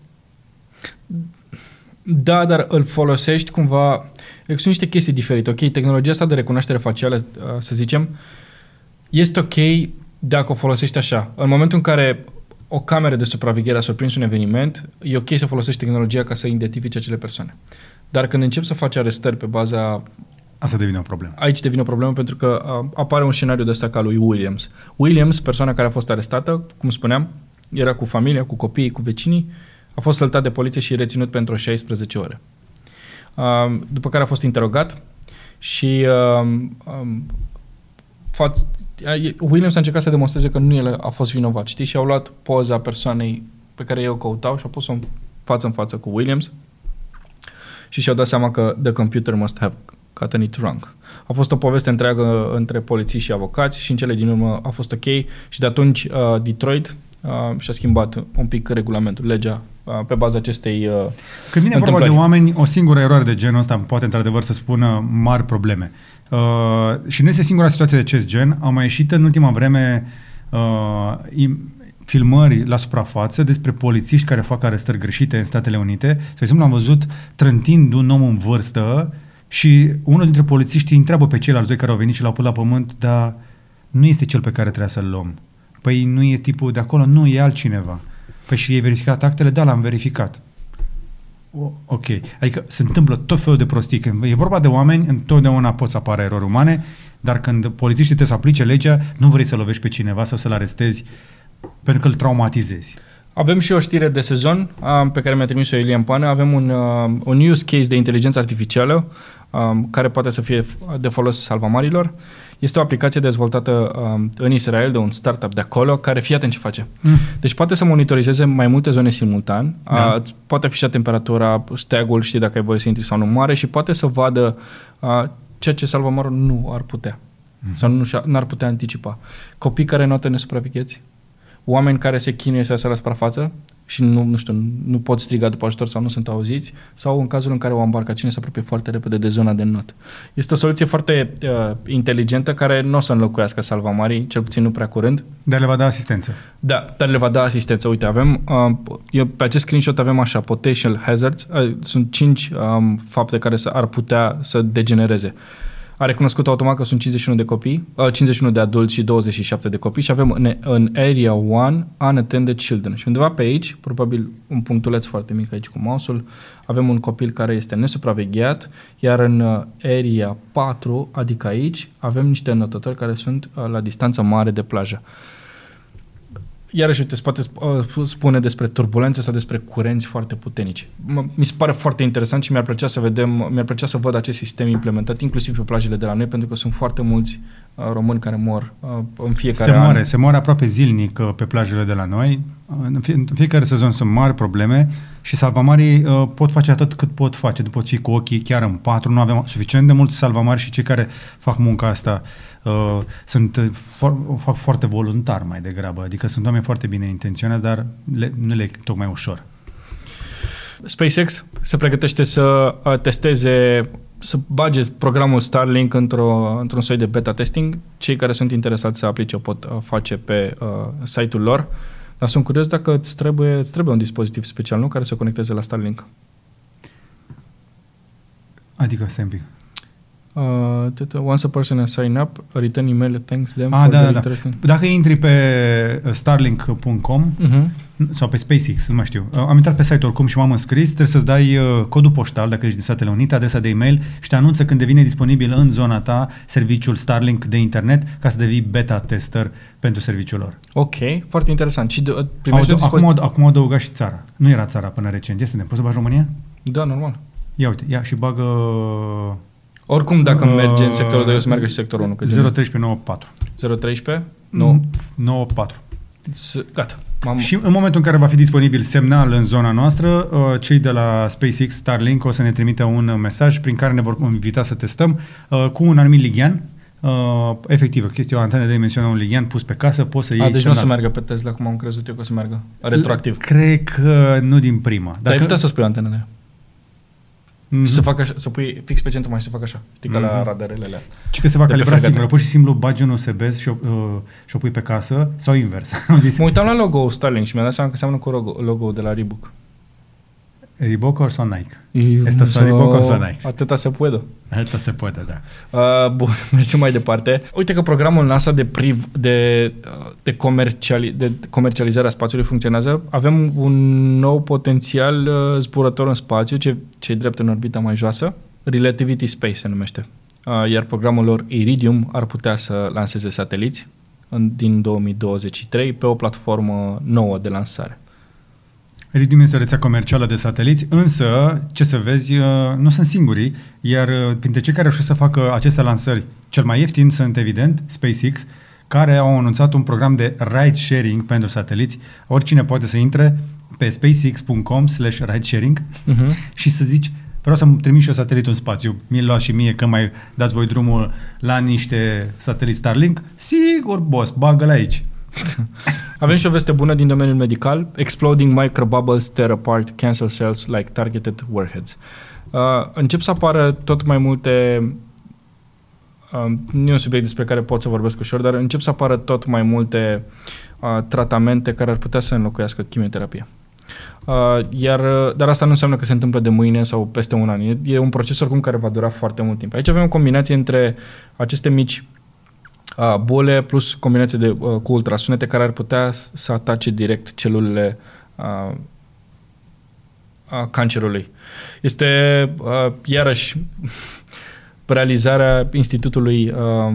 Da, dar îl folosești cumva... Sunt niște chestii diferite. Ok, tehnologia asta de recunoaștere facială, să zicem, este ok dacă o folosești așa. În momentul în care o cameră de supraveghere a surprins un eveniment, e ok să folosești tehnologia ca să identifici acele persoane. Dar când începi să faci arestări pe baza... Asta devine o problemă. Aici devine o problemă pentru că apare un scenariu de ăsta ca lui Williams. Williams, persoana care a fost arestată, cum spuneam, era cu familia, cu copiii, cu vecinii, a fost săltat de poliție și reținut pentru șaisprezece ore. După care a fost interogat și Williams a încercat să demonstreze că nu el a fost vinovat, știi? Și au luat poza persoanei pe care ei o căutau și au pus-o față în față cu Williams și și-au dat seama că the computer must have gotten it wrong. A fost o poveste întreagă între polițiști și avocați și în cele din urmă a fost ok și de atunci uh, Detroit uh, și-a schimbat un pic regulamentul, legea uh, pe baza acestei uh, Când vine vorba de oameni, o singură eroare de genul ăsta poate într-adevăr să spună mari probleme. Uh, și nu este singura situație de acest gen. Au mai ieșit în ultima vreme uh, filmări la suprafață despre polițiști care fac arestări greșite în Statele Unite. De exemplu, am văzut trântind un om în vârstă și unul dintre polițiști întreabă pe ceilalți doi care au venit și l-au pus la pământ, dar nu este cel pe care trebuia să-l luăm. Păi nu e tipul de acolo, nu, e altcineva. Păi și e verificat actele? Da, l-am verificat. O, ok. Adică se întâmplă tot felul de prostii. Când e vorba de oameni, întotdeauna pot să apară erori umane, dar când polițiștii trebuie să aplice legea, nu vrei să lovești pe cineva sau să-l arestezi pentru că îl traumatizezi. Avem și o știre de sezon uh, pe care mi-a trimis-o Iulian Pană. Avem un, uh, un use case de inteligență artificială uh, care poate să fie de folos salvamarilor. Este o aplicație dezvoltată uh, în Israel de un startup de acolo care, fii atent ce face. Mm. Deci poate să monitorizeze mai multe zone simultan, da. uh, poate afișa temperatura, steagul, știi dacă ai voie să intri sau nu mare și poate să vadă uh, ceea ce salvamarul nu ar putea mm. sau nu n-ar putea anticipa. Copii care notă nesupravegheți, oameni care se chinuie să iasă la suprafață și nu, nu știu, nu pot striga după ajutor sau nu sunt auziți, sau în cazul în care o embarcațiune se apropie foarte repede de zona de not. Este o soluție foarte uh, inteligentă care nu o să înlocuiască salvamarii, cel puțin nu prea curând. Dar le va da asistență. Da, dar le va da asistență. Uite, avem, uh, eu, pe acest screenshot avem așa, potential hazards, uh, sunt cinci um, fapte care să, ar putea să degenereze. A recunoscut automat că sunt cincizeci și unu de copii, cincizeci și unu de adulți și douăzeci și șapte de copii și avem în, în Area unu unattended children. Și undeva pe aici, probabil un punctuleț foarte mic aici cu mouse-ul, avem un copil care este nesupravegheat, iar în Area patru, adică aici, avem niște înotători care sunt la distanță mare de plajă. Iarăși, uite, se poate spune despre turbulențe sau despre curenți foarte puternici. Mi se pare foarte interesant și mi-ar plăcea să vedem, mi-ar plăcea să văd acest sistem implementat, inclusiv pe plajele de la noi, pentru că sunt foarte mulți uh, români care mor uh, în fiecare se an. Moare, se moare aproape zilnic uh, pe plajele de la noi. În, fie, în fiecare sezon sunt mari probleme și salvamarii uh, pot face atât cât pot face. Nu pot fi cu ochii chiar în patru, nu avem suficient de mulți salvamari și cei care fac munca asta uh, sunt, for, fac foarte voluntar mai degrabă. Adică sunt oameni foarte bine intenționați, dar le, nu le e tocmai ușor. SpaceX se pregătește să testeze, să bage programul Starlink într-o, într-un soi de beta testing. Cei care sunt interesați să aplice o pot face pe uh, site-ul lor. Dar sunt curios dacă îți trebuie, îți trebuie un dispozitiv special, nu? Care să conecteze la Starlink. Adică, stai un pic. Uh, once a person has signed up, a return email thanks them ah, for da, their da, interest in... Dacă intri pe starlink punct com uh-huh. sau pe SpaceX, nu mai știu, am intrat pe site oricum și m-am înscris, trebuie să-ți dai codul poștal dacă ești din Statele Unite, adresa de e-mail și te anunță când devine disponibil în zona ta serviciul Starlink de internet ca să devii beta tester pentru serviciul lor. Ok, foarte interesant. Și de, primești Au, acum, acum au adăugat și țara. Nu era țara până recent. Este, poți să bagi România? Da, normal. Ia uite, ia și bagă... Oricum, dacă uh, merge în sectorul doi, o să meargă și sectorul unu. zero trei trei nouă patru. zero trei trei nouă nouă patru. Gata. M-am... Și în momentul în care va fi disponibil semnal în zona noastră, cei de la SpaceX Starlink o să ne trimită un mesaj prin care ne vor invita să testăm cu un anumit lighean Uh, efectiv, o chestie, o antenă de dimensiunea unui lighean pus pe casă, poți să iei... A, deci nu o să meargă pe Tesla, cum am crezut eu că o să meargă, retroactiv. Cred că nu din prima. Dar ai putea să spui o antenă de ea. Mm-hmm. Și să facă așa, să pui fix pe centru mai să facă așa. Știi, ca mm-hmm. la radarele alea. Și că se va calibra singură. Pur și simplu bagi un U S B și o, uh, și o pui pe casă sau invers. Mă uitam la logo-ul Starlink și mi-am dat seama că seamănă cu logo, logo de la Reebok. Reebok or sau Nike? Este sau Reebok or sau Nike? Atâta se poate. Atâta se poate, da. Uh, bun, mergem mai departe. Uite că programul NASA de, priv, de, de, comerciali, de comercializare a spațiului funcționează. Avem un nou potențial uh, zburător în spațiu, ce, ce-i drept în orbita mai joasă. Relativity Space se numește. Uh, iar programul lor Iridium ar putea să lanseze sateliți în, din două mii douăzeci și trei pe o platformă nouă de lansare. Iridium este o rețea comercială de sateliți, însă, ce să vezi, nu sunt singurii, iar printre cei care au reușit să facă aceste lansări cel mai ieftin sunt, evident, SpaceX, care au anunțat un program de ride-sharing pentru sateliți. Oricine poate să intre pe spacex punct com slash ride-sharing uh-huh. și să zici, vreau să-mi trimit și eu satelitul în spațiu. Mi-l lua și mie că mai dați voi drumul la niște sateliți Starlink. Sigur, boss, bagă-l aici. Avem și o veste bună din domeniul medical. Exploding microbubbles tear apart cancer cells like targeted warheads. Uh, încep să apară tot mai multe... Uh, nu e un subiect despre care pot să vorbesc ușor, dar încep să apară tot mai multe uh, tratamente care ar putea să înlocuiască chimioterapia. Uh, iar, dar asta nu înseamnă că se întâmplă de mâine sau peste un an. E, e un proces oricum care va dura foarte mult timp. Aici avem o combinație între aceste mici Uh, bole plus combinație de, uh, cu ultrasunete care ar putea să atace direct celulele uh, uh, cancerului. Este uh, iarăși realizarea Institutului uh,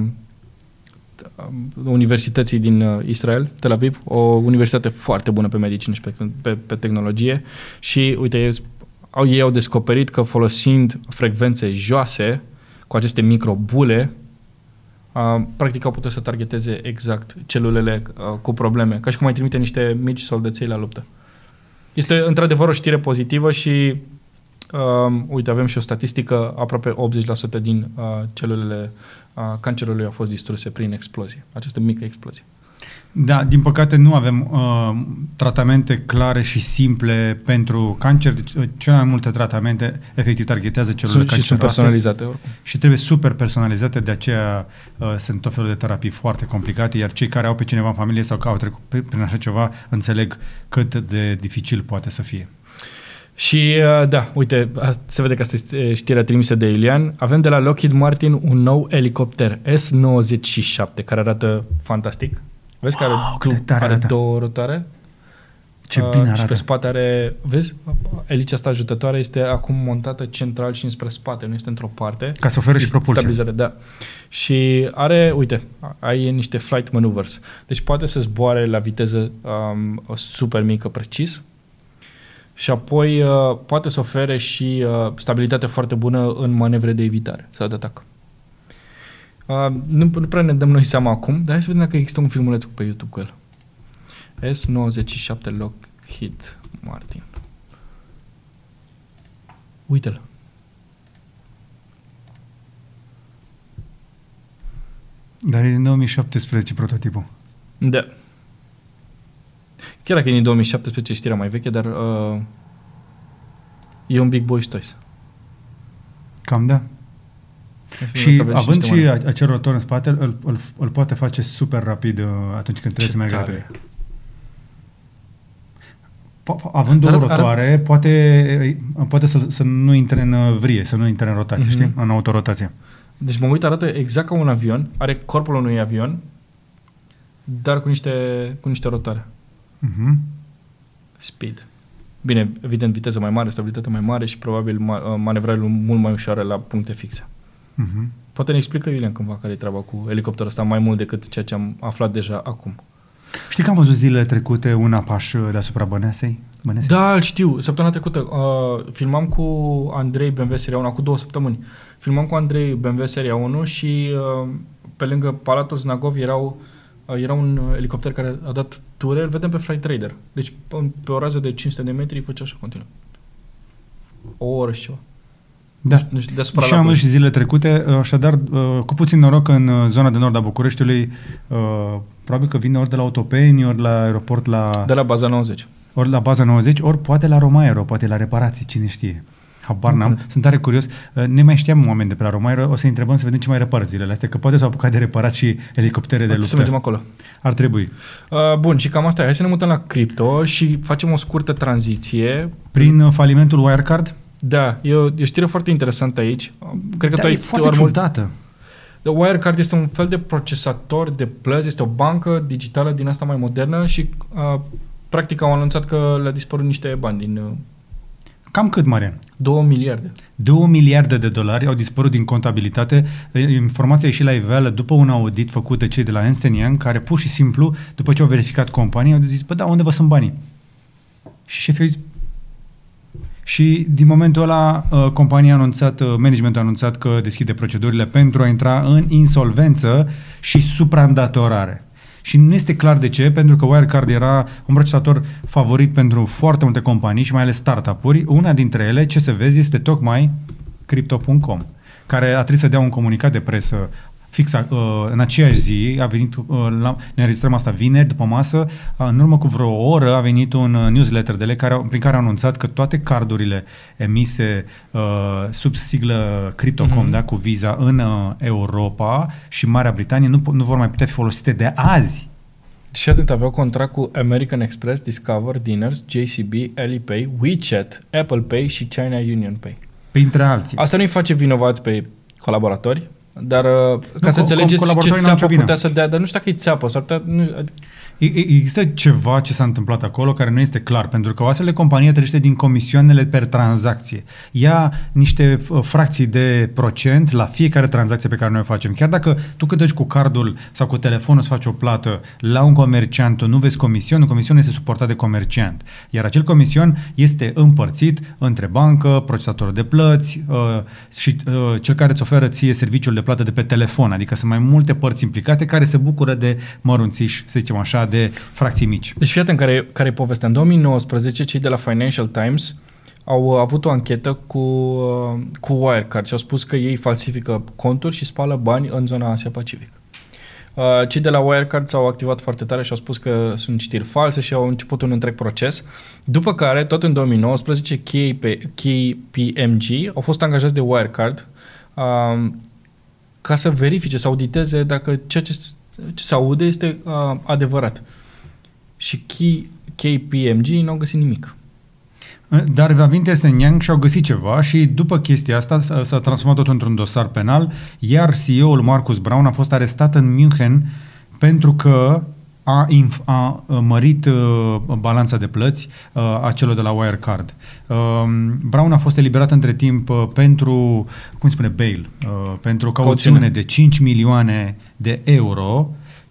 Universității din uh, Israel, Tel Aviv, o universitate foarte bună pe medicină și pe, pe, pe tehnologie și uite, ei au, ei au descoperit că folosind frecvențe joase cu aceste microbule, Uh, practic au putut să targeteze exact celulele uh, cu probleme, ca și cum ai trimite niște mici soldăței la luptă. Este într-adevăr o știre pozitivă și uh, uite, avem și o statistică, aproape optzeci la sută din uh, celulele uh, cancerului au fost distruse prin explozie, această mică explozie. Da, din păcate nu avem uh, tratamente clare și simple pentru cancer. Deci, cele mai multe tratamente efectiv targetează celulele canceroase. Și sunt personalizate oricum. Și trebuie super personalizate, de aceea uh, sunt tot felul de terapii foarte complicate, iar cei care au pe cineva în familie sau că au trecut prin așa ceva înțeleg cât de dificil poate să fie. Și da, uite, se vede că asta este știrea trimisă de Iulian. Avem de la Lockheed Martin un nou elicopter S nouăzeci și șapte care arată fantastic. Vezi că wow, are, tu, are două rotoare? Ce bine arată. Și pe spate are, vezi, elicea asta ajutătoare este acum montată central și înspre spate, nu este într-o parte. Ca să ofere și propulsie. Da. Și are, uite, ai niște flight maneuvers. Deci poate să zboare la viteză um, super mică, precis. Și apoi uh, poate să ofere și uh, stabilitate foarte bună în manevre de evitare sau de atac. Uh, nu, nu prea ne dăm noi seama acum, dar hai să vedem dacă există un filmuleț pe YouTube cu el. S nouăzeci și șapte Lockheed Martin. Uite-l. Dar e din două mii șaptesprezece prototipul. Da. Chiar dacă e din două mii șaptesprezece știrea mai veche, dar uh, e un Big Boys Toys. Cam da. Și având și, și acel rotor în spate, îl, îl, îl poate face super rapid uh, atunci când trebuie Ce să meargă repede. Având două dar, rotoare, are... poate, poate să, să nu intre în vrie, să nu intre în rotație, mm-hmm. știi? În autorotație. Deci mă uit, arată exact ca un avion, are corpul unui avion, dar cu niște, cu niște rotoare. Mm-hmm. Speed. Bine, evident, viteză mai mare, stabilitate mai mare și probabil ma- manevrare mult mai ușoară la puncte fixe. Mm-hmm. Poate ne explică Iulian cândva care e treaba cu elicopterul ăsta mai mult decât ceea ce am aflat deja acum. Știi că am văzut zilele trecute un apaș deasupra Băneasei? Băneasei? Da, îl știu. Săptămâna trecută uh, filmam cu Andrei B M W Seria unu, acum două săptămâni. Filmam cu Andrei B M W Seria unu și uh, pe lângă Palatul Znagov erau, uh, era un elicopter care a dat ture, îl vedem pe Flight Radar. Deci pe o rază de cinci sute de metri făcea așa continuu. O oră și ceva. Da. Nu știu, deasupra și am și zilele trecute, așadar, cu puțin noroc în zona de nord a Bucureștiului, probabil că vine ori de la Autopeni, ori la aeroport la... De la baza nouăzeci. Ori la baza nouăzeci, ori poate la Romaero, poate la reparații, cine știe. Habar n-am. Sunt tare curios. Ne mai știam oameni de pe la Romaero, o să întrebăm să vedem ce mai repară zilele astea, că poate s-au apucat de reparat și elicoptere de luptă. Să mergem acolo. Ar trebui. Uh, bun, și cam asta e. Hai să ne mutăm la cripto și facem o scurtă tranziție. Prin falimentul Wirecard? Da, e o, e o știre foarte interesantă aici. Cred că da, tu ai e foarte ciudată. Mult... Wirecard este un fel de procesator de plăți, este o bancă digitală din asta mai modernă și uh, practic au anunțat că le-a dispărut niște bani din... Uh, Cam cât, Marian? Două miliarde. Două miliarde de dolari au dispărut din contabilitate. Informația a ieșit la iveală după un audit făcut de cei de la Ernst and Young, care pur și simplu, după ce au verificat compania, au zis, bă, da, unde vă sunt banii? Și șefii au zis... Și din momentul ăla, compania a anunțat, managementul a anunțat că deschide procedurile pentru a intra în insolvență și supraîndatorare. Și nu este clar de ce, pentru că Wirecard era un procesator favorit pentru foarte multe companii și mai ales startup-uri. Una dintre ele, ce să vezi, este tocmai Crypto punct com, care a trebuit să dea un comunicat de presă fix uh, în aceeași zi, a venit, uh, la, ne înregistrăm asta vineri după masă, uh, în urmă cu vreo oră a venit un uh, newsletter de ele care, prin care a anunțat că toate cardurile emise uh, sub siglă Crypto punct com, mm-hmm. da, cu Visa în uh, Europa și Marea Britanie nu, nu vor mai putea fi folosite de azi. Și atât, aveau contract cu American Express, Discover, Diners, J C B, Alipay, WeChat, Apple Pay și China Union Pay. Printre alții. Asta nu-i face vinovați pe colaboratori, dar uh, ca nu, să înțelegeți ce țeapă putea să dea, dar nu știu dacă e țeapă, s-ar putea... Nu, Există ceva ce s-a întâmplat acolo care nu este clar, pentru că o astfel de companie trăiește din comisioanele per tranzacție. Ia niște fracții de procent la fiecare tranzacție pe care noi o facem. Chiar dacă tu când duci cu cardul sau cu telefonul să faci o plată la un comerciant, tu nu vezi comision, comisionul este suportat de comerciant. Iar acel comision este împărțit între bancă, procesator de plăți uh, și uh, cel care îți oferă ție serviciul de plată de pe telefon. Adică sunt mai multe părți implicate care se bucură de mărunțiși, să zicem așa, de fracții mici. Deci fii atent care, care e povestea. În două mii nouăsprezece, cei de la Financial Times au avut o anchetă cu, cu Wirecard și au spus că ei falsifică conturi și spală bani în zona Asia-Pacific. Cei de la Wirecard s-au activat foarte tare și au spus că sunt știri false și au început un întreg proces. După care, tot în două mii nouăsprezece, K P M G au fost angajați de Wirecard um, ca să verifice, să auditeze dacă ceea ce ce se aude este uh, adevărat. Și K P M G n-au găsit nimic. Dar va vin Ernst and Young și au găsit ceva și după chestia asta s-a, s-a transformat tot într-un dosar penal, iar C E O-ul Marcus Brown a fost arestat în München pentru că a, inf- a mărit uh, balanța de plăți uh, a celor de la Wirecard. Uh, Brown a fost eliberat între timp uh, pentru, cum spune, bail, uh, pentru cauțiune de cinci milioane de euro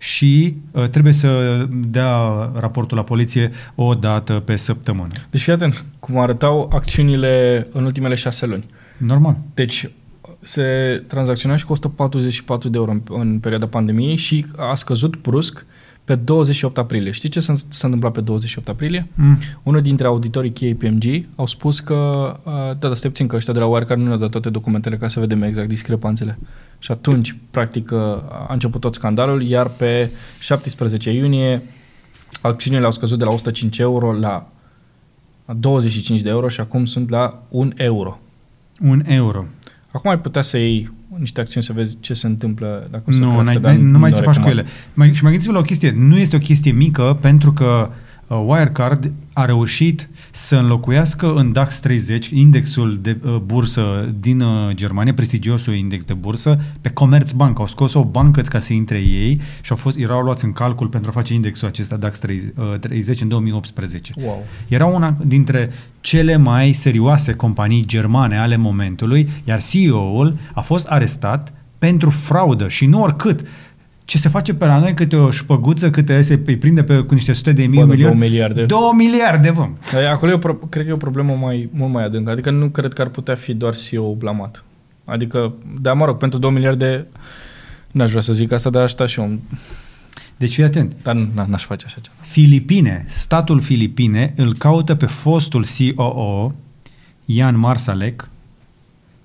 și uh, trebuie să dea raportul la poliție o dată pe săptămână. Deci fii atent cum arătau acțiunile în ultimele șase luni. Normal. Deci se tranzacționa și cu o sută patruzeci și patru de euro în, în perioada pandemiei și a scăzut brusc pe douăzeci și opt aprilie. Știi ce s-a, s-a întâmplat pe douăzeci și opt aprilie? Mm. Unul dintre auditorii K P M G au spus că, uh, da, dar stai puțin, că ăștia de la Wirecard nu ne-au dat toate documentele ca să vedem exact discrepanțele. Și atunci, practic, uh, a început tot scandalul, iar pe șaptesprezece iunie acțiunile au scăzut de la o sută cinci euro la douăzeci și cinci de euro și acum sunt la un euro. Un euro. Acum ai putea să iei niște acțiuni să vezi ce se întâmplă dacă o să nu, crească, dar nu mai să faci cu ele. Mai, și mai gândiți-vă la o chestie. Nu este o chestie mică pentru că uh, Wirecard a reușit să înlocuiască în DAX treizeci, indexul de uh, bursă din uh, Germania, prestigiosul index de bursă, pe Commerzbank. Au scos o bancă ca să intre ei și au fost, erau luați în calcul pentru a face indexul acesta DAX treizeci în două mii optsprezece. Wow. Era una dintre cele mai serioase companii germane ale momentului, iar C E O-ul a fost arestat pentru fraudă și nu oricât. Ce se face pe la noi, câte o șpăguță, câte se îi prinde pe, cu niște sute de mii, Bă, milion, două miliarde. Două miliarde, vă. Acolo e o, cred că e o problemă mai, mult mai adâncă. Adică nu cred că ar putea fi doar C E O blamat. Adică, da, mă rog, pentru două miliarde n-aș vrea să zic asta, dar aș sta și eu. Deci fii atent. Dar nu, n-aș face așa ceva. Filipine, statul Filipine îl caută pe fostul C O O, Jan Marsalek,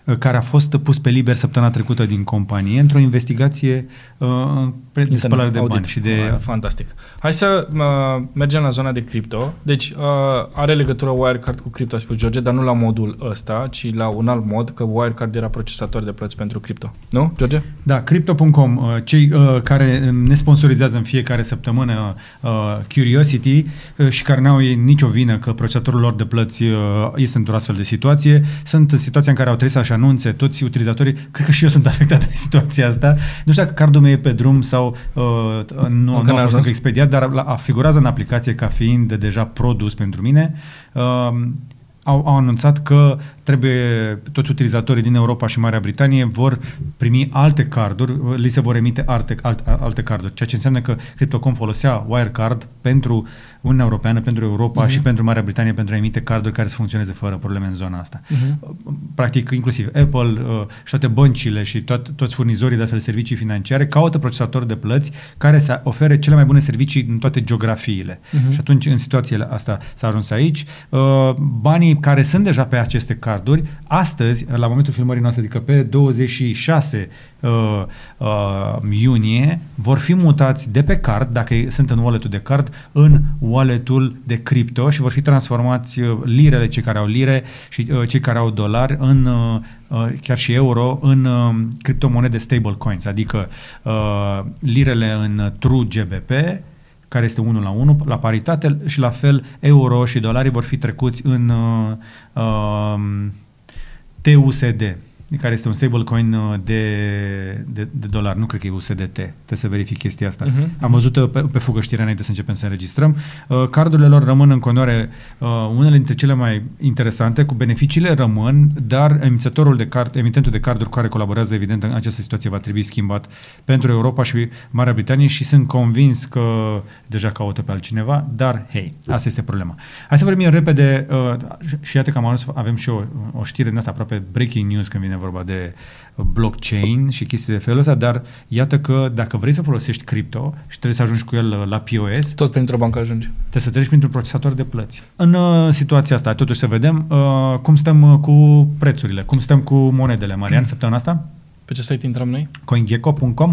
care a fost pus pe liber săptămâna trecută din companie într-o investigație uh, de spălare de bani. Și de... Fantastic. Hai să uh, mergem la zona de cripto. Deci uh, are legătură Wirecard cu cripto, a spus George, dar nu la modul ăsta, ci la un alt mod, că Wirecard era procesator de plăți pentru cripto. Nu, George? Da, crypto punct com, uh, cei uh, care ne sponsorizează în fiecare săptămână uh, Curiosity uh, și care n-au nicio vină că procesatorul lor de plăți uh, este într-o astfel de situație, sunt în situația în care au trebuit să-și anunțe toți utilizatorii, cred că și eu sunt afectat de situația asta. Nu știu dacă cardul meu e pe drum sau uh, nu, nu a fost încă expediat, dar a figurează în aplicație ca fiind de deja produs pentru mine. Uh, au, au anunțat că trebuie, toți utilizatorii din Europa și Marea Britanie vor primi alte carduri, li se vor emite alte, alte, alte carduri, ceea ce înseamnă că Crypto punct com folosea Wirecard pentru Uniunea Europeană, pentru Europa uh-huh. și pentru Marea Britanie pentru a emite carduri care să funcționeze fără probleme în zona asta. Uh-huh. Practic, inclusiv Apple uh, și toate băncile și tot, toți furnizorii de astfel de servicii financiare caută procesatori de plăți care să ofere cele mai bune servicii în toate geografiile. Uh-huh. Și atunci, în situațiile asta s-a ajuns aici. Uh, banii care sunt deja pe aceste carduri, astăzi, la momentul filmării noastre, adică pe douăzeci și șase uh, uh, iunie, vor fi mutați de pe card, dacă sunt în wallet-ul de card, în wallet-ul de cripto și vor fi transformați uh, lirele, cei care au lire și uh, cei care au dolari, în uh, uh, chiar și euro, în uh, criptomonede stablecoins, adică uh, lirele în True G B P, care este unu la unu, la paritate, și la fel euro și dolarii vor fi trecuți în uh, uh, T U S D, care este un stablecoin de, de, de dolar. Nu cred că e U S D T. Trebuie să verific chestia asta. Uh-huh. Am văzut pe, pe fugă știrea înainte să începem să înregistrăm. Uh, cardurile lor rămân în continuare uh, unele dintre cele mai interesante, cu beneficiile rămân, dar emițătorul de card, emitentul de carduri care colaborează, evident, în această situație va trebui schimbat pentru Europa și Marea Britanie și sunt convins că deja caută pe altcineva, dar hei, asta este problema. Hai să vorbim repede uh, și iată că am anunț, avem și o, o știre din asta aproape breaking news când vine vorba de blockchain și chestii de felul ăsta, dar iată că dacă vrei să folosești cripto și trebuie să ajungi cu el la P O S, tot printr-o bancă ajungi. Trebuie să treci printr-un procesator de plăți. În uh, situația asta, totuși să vedem uh, cum stăm uh, cu prețurile, cum stăm cu monedele. Marian, săptămâna asta? Pe ce site intrăm noi? CoinGecko punct com.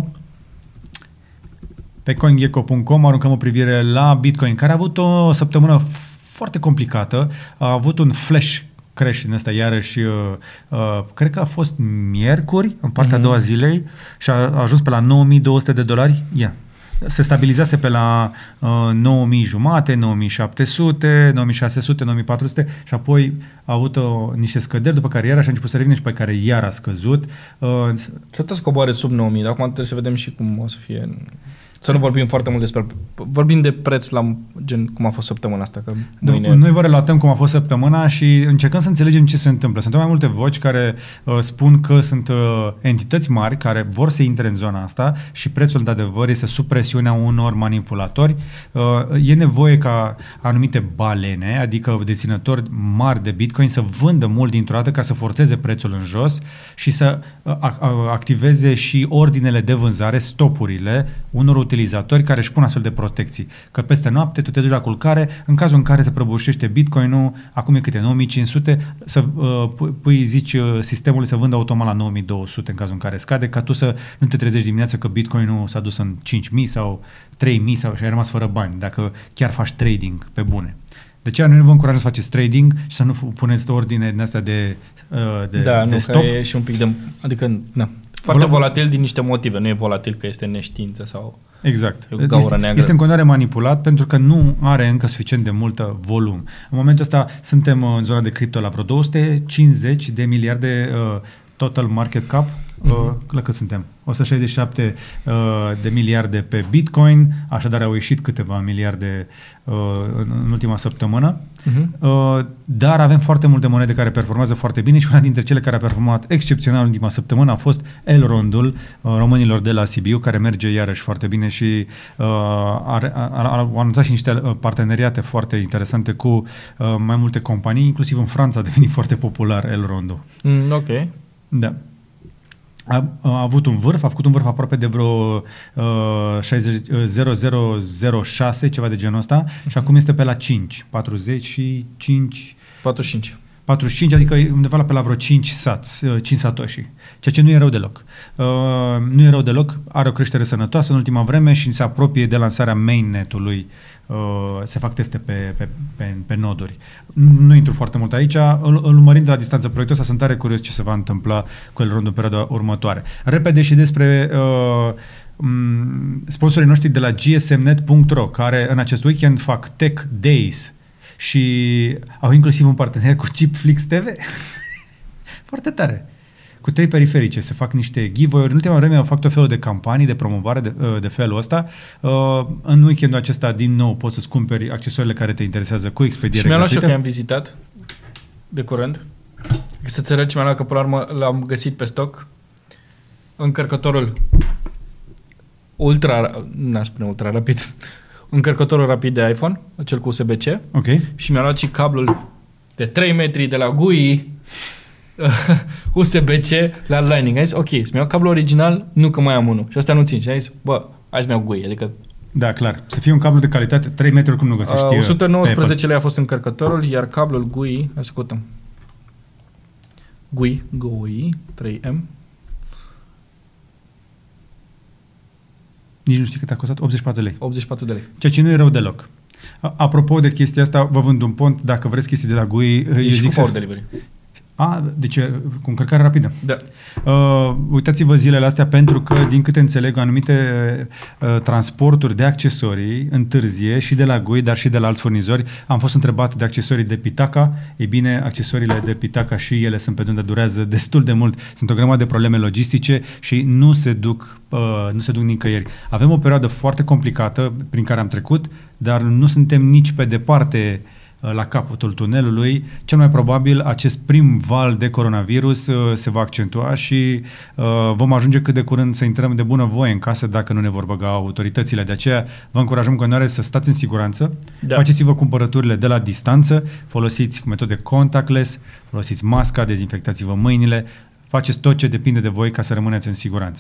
Pe CoinGecko punct com aruncăm o privire la Bitcoin, care a avut o săptămână foarte complicată, a avut un flash crash din ăsta iarăși, uh, uh, cred că a fost miercuri, în partea mm-hmm. a doua zilei, și a, a ajuns pe la nouă mii două sute de dolari. Yeah. Se stabilizase pe la uh, nouă mii jumate, nouă mii șapte sute, nouă mii șase sute, nouă mii patru sute și apoi a avut uh, niște scăderi, după care iarăși a început să revină și pe care iar a scăzut. Uh, S-ar putea să coboare sub nouă mii, dar acum trebuie să vedem și cum o să fie... Să nu vorbim foarte mult despre... Vorbim de preț la gen cum a fost săptămâna asta. Că mâine... Noi vă relatăm cum a fost săptămâna și încercăm să înțelegem ce se întâmplă. Sunt mai multe voci care uh, spun că sunt uh, entități mari care vor să intre în zona asta și prețul, de adevăr, este sub presiunea unor manipulatori. Uh, e nevoie ca anumite balene, adică deținători mari de Bitcoin, să vândă mult dintr-o dată ca să forțeze prețul în jos și să uh, activeze și ordinele de vânzare, stopurile unor utilizatori care își pun astfel de protecții. Că peste noapte tu te duci la culcare, în cazul în care se prăbușește Bitcoin-ul, acum e câte, nouă mii cinci sute, să uh, pui, zici uh, sistemului să vândă automat la nouă mii două sute în cazul în care scade, ca tu să nu te trezești dimineața că Bitcoin-ul s-a dus în cinci mii sau trei mii sau și ai rămas fără bani, dacă chiar faci trading pe bune. De aceea noi vă încurajăm să faceți trading și să nu puneți ordine din astea de, uh, de, da, de nu, stop. Da, e și un pic de... Adică, na. Foarte Vol- volatil din niște motive, nu e volatil că este neștiință sau exact. E o gaură este, neagră. Este în continuare manipulat pentru că nu are încă suficient de multă volum. În momentul ăsta suntem în zona de cripto la vreo două sute cincizeci de miliarde uh, total market cap. Uh-huh. Uh, la cât suntem? o sută șaizeci și șapte uh, de miliarde pe Bitcoin, așadar au ieșit câteva miliarde uh, în, în ultima săptămână, uh-huh. uh, dar avem foarte multe monede care performează foarte bine și una dintre cele care a performat excepțional în ultima săptămână a fost Elrondul uh, românilor de la Sibiu, care merge iarăși foarte bine și uh, are, a, a, a anunțat și niște parteneriate foarte interesante cu uh, mai multe companii, inclusiv în Franța a devenit foarte popular Elrondul. Mm, ok. Da. A, a avut un vârf, a făcut un vârf aproape de vreo uh, șaizeci, zero zero zero șase, ceva de genul ăsta, uh-huh. și acum este pe la cinci, patruzeci și cinci. patruzeci și cinci. patruzeci și cinci, adică undeva la pe la vreo cinci sats, cinci satoshi, ceea ce nu e rău deloc. Uh, nu e rău deloc, are o creștere sănătoasă în ultima vreme și se apropie de lansarea mainnet-ului. Uh, se fac teste pe, pe, pe, pe noduri. Nu intru foarte mult aici, îl, îl urmărim de la distanță proiectul ăsta, sunt tare curios ce se va întâmpla cu el rând în perioada următoare. Repede și despre uh, sponsorii noștri de la G S M net punct r o, care în acest weekend fac Tech Days și au inclusiv un parteneriat cu Chipflix T V. Foarte tare. Cu trei periferice. Se fac niște giveaway-uri. În ultima vreme au făcut o felul de campanii de promovare de, de felul ăsta. Uh, în weekendul acesta, din nou, poți să-ți cumperi accesoriile care te interesează cu expediere și mi-a luat și eu gratuită. că am vizitat de curând. Să-ți arăt ce mi-a luat, că până la urmă l-am găsit pe stoc. Încărcătorul ultra, n-aș spune ultra rapid, încărcătorul rapid de iPhone, cel cu U S B C. Okay. Și mi-a luat și cablul de trei metri de la G U I U S B C la Lightning. Ai zis, ok, să-mi iau cablul original, nu că mai am unul. Și asta nu țin. Și ai zis, bă, hai să-mi iau G U I. Adică... Da, clar. Să fie un cablu de calitate, trei metri cum nu găsești. Uh, o sută nouăsprezece lei a fost încărcătorul, iar cablul G U I, hai să căutăm. G U I, G U I, trei M. Nici nu știi cât a costat? optzeci și patru lei. optzeci și patru de lei. Ceea ce nu e rău deloc. Apropo de chestia asta, vă vând un pont, dacă vreți chestii de la G U I, eu și zic cu să... power delivery. A, deci cu încărcare rapidă. Da. Uh, uitați-vă zilele astea pentru că, din câte înțeleg, anumite uh, transporturi de accesorii întârzie și de la G U I, dar și de la alți furnizori. Am fost întrebat de accesorii de Pitaka. Ei bine, accesoriile de Pitaka și ele sunt pe unde durează destul de mult. Sunt o grămadă de probleme logistice și nu se duc, uh, nu se duc nicăieri. Avem o perioadă foarte complicată prin care am trecut, dar nu suntem nici pe departe la capătul tunelului. Cel mai probabil acest prim val de coronavirus uh, se va accentua și uh, vom ajunge cât de curând să intrăm de bună voie în casă dacă nu ne vor băga autoritățile. De aceea vă încurajăm în continuare să stați în siguranță, da. Faceți-vă cumpărăturile de la distanță, folosiți metode contactless, folosiți masca, dezinfectați-vă mâinile, faceți tot ce depinde de voi ca să rămâneți în siguranță.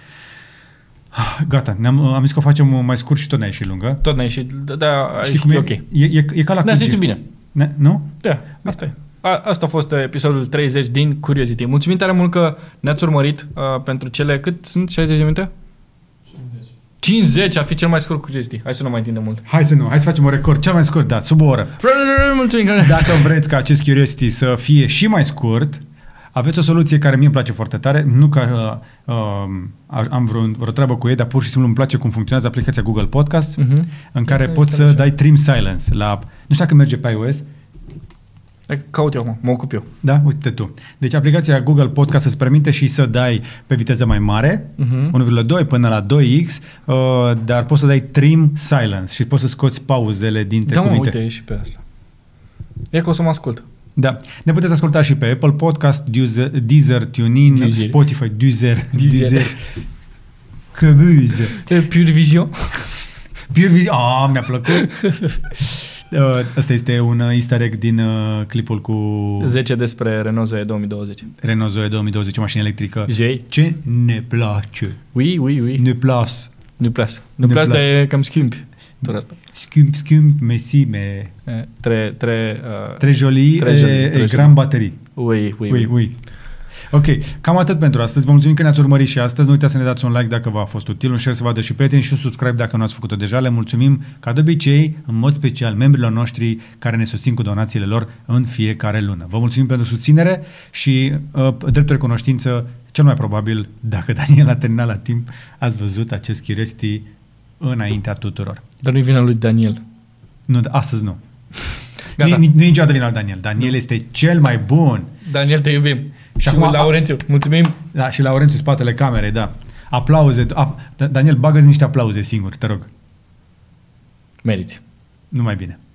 Gata, ne-am, am zis că o facem mai scurt și tot n-a ieșit lungă. Tot n-a ieșit, da, știi cum e? Ok. E, e, e ca la ne-a simțit bine. Ne, nu? Da, asta e. A, asta a fost episodul treizeci din Curiosity. Mulțumim tare mult că ne-ați urmărit uh, pentru cele, cât sunt? șaizeci de minute? cincizeci. cincizeci ar fi cel mai scurt Curiosity. Hai să nu mai întindem mult. Hai să nu, hai să facem un record cel mai scurt, da, sub o oră. Mulțumim că... Dacă vreți ca acest Curiosity să fie și mai scurt, aveți o soluție care mie îmi place foarte tare, nu că uh, uh, am vreo, vreo treabă cu ei, dar pur și simplu îmi place cum funcționează aplicația Google Podcasts, uh-huh. în care de poți să așa. Dai trim silence la... Nu știu dacă merge pe iOS. Caut eu, mă, mă ocup eu. Da? Uite tu. Deci aplicația Google Podcast îți permite și să dai pe viteză mai mare, uh-huh. unu virgulă doi până la doi x, uh, dar poți să dai trim silence și poți să scoți pauzele dintre da, cuvinte. Da, uite, e și pe asta. E că o să mă ascult. Da. Ne puteți asculta și pe Apple Podcast, Deezer, Deezer TuneIn, Deezer. Spotify, Deezer, Deezer, Căbuze. Pure Vision. Pure Vision. Ah, mi-a plăcut. Asta este un easter egg din uh, clipul cu... zece despre Renault Zoe două mii douăzeci. Renault Zoe două mii douăzeci, o mașină electrică. Jei. Ce ne place. Oui, oui, oui. Ne place. Ne place. Ne place, dar e cam schimb. Asta. Schimb, schimb, messi, me... Très, très... Uh, très joli, très joli, et, et grand batterie. Oui, oui, oui, oui. Ok, cam atât pentru astăzi. Vă mulțumim că ne-ați urmărit și astăzi. Nu uitați să ne dați un like dacă v-a fost util, un share să vadă și prieteni și un subscribe dacă nu ați făcut-o deja. Le mulțumim, ca de obicei, în mod special, membrilor noștri care ne susțin cu donațiile lor în fiecare lună. Vă mulțumim pentru susținere și, uh, drept recunoștință, cel mai probabil, dacă Daniel a terminat la timp, ați văzut acest Curiosity înaintea tuturor. Dar nu-i vina lui Daniel. Nu, astăzi nu. Nu, nu e niciodată vina lui Daniel. Daniel este cel mai bun. Daniel, te iubim. Și, și acum, Laurențiu, mulțumim. Da, și Laurențiu spatele camerei, da. Aplauze. A, Daniel, bagă-ți niște aplauze singur, te rog. Meriți. Numai bine.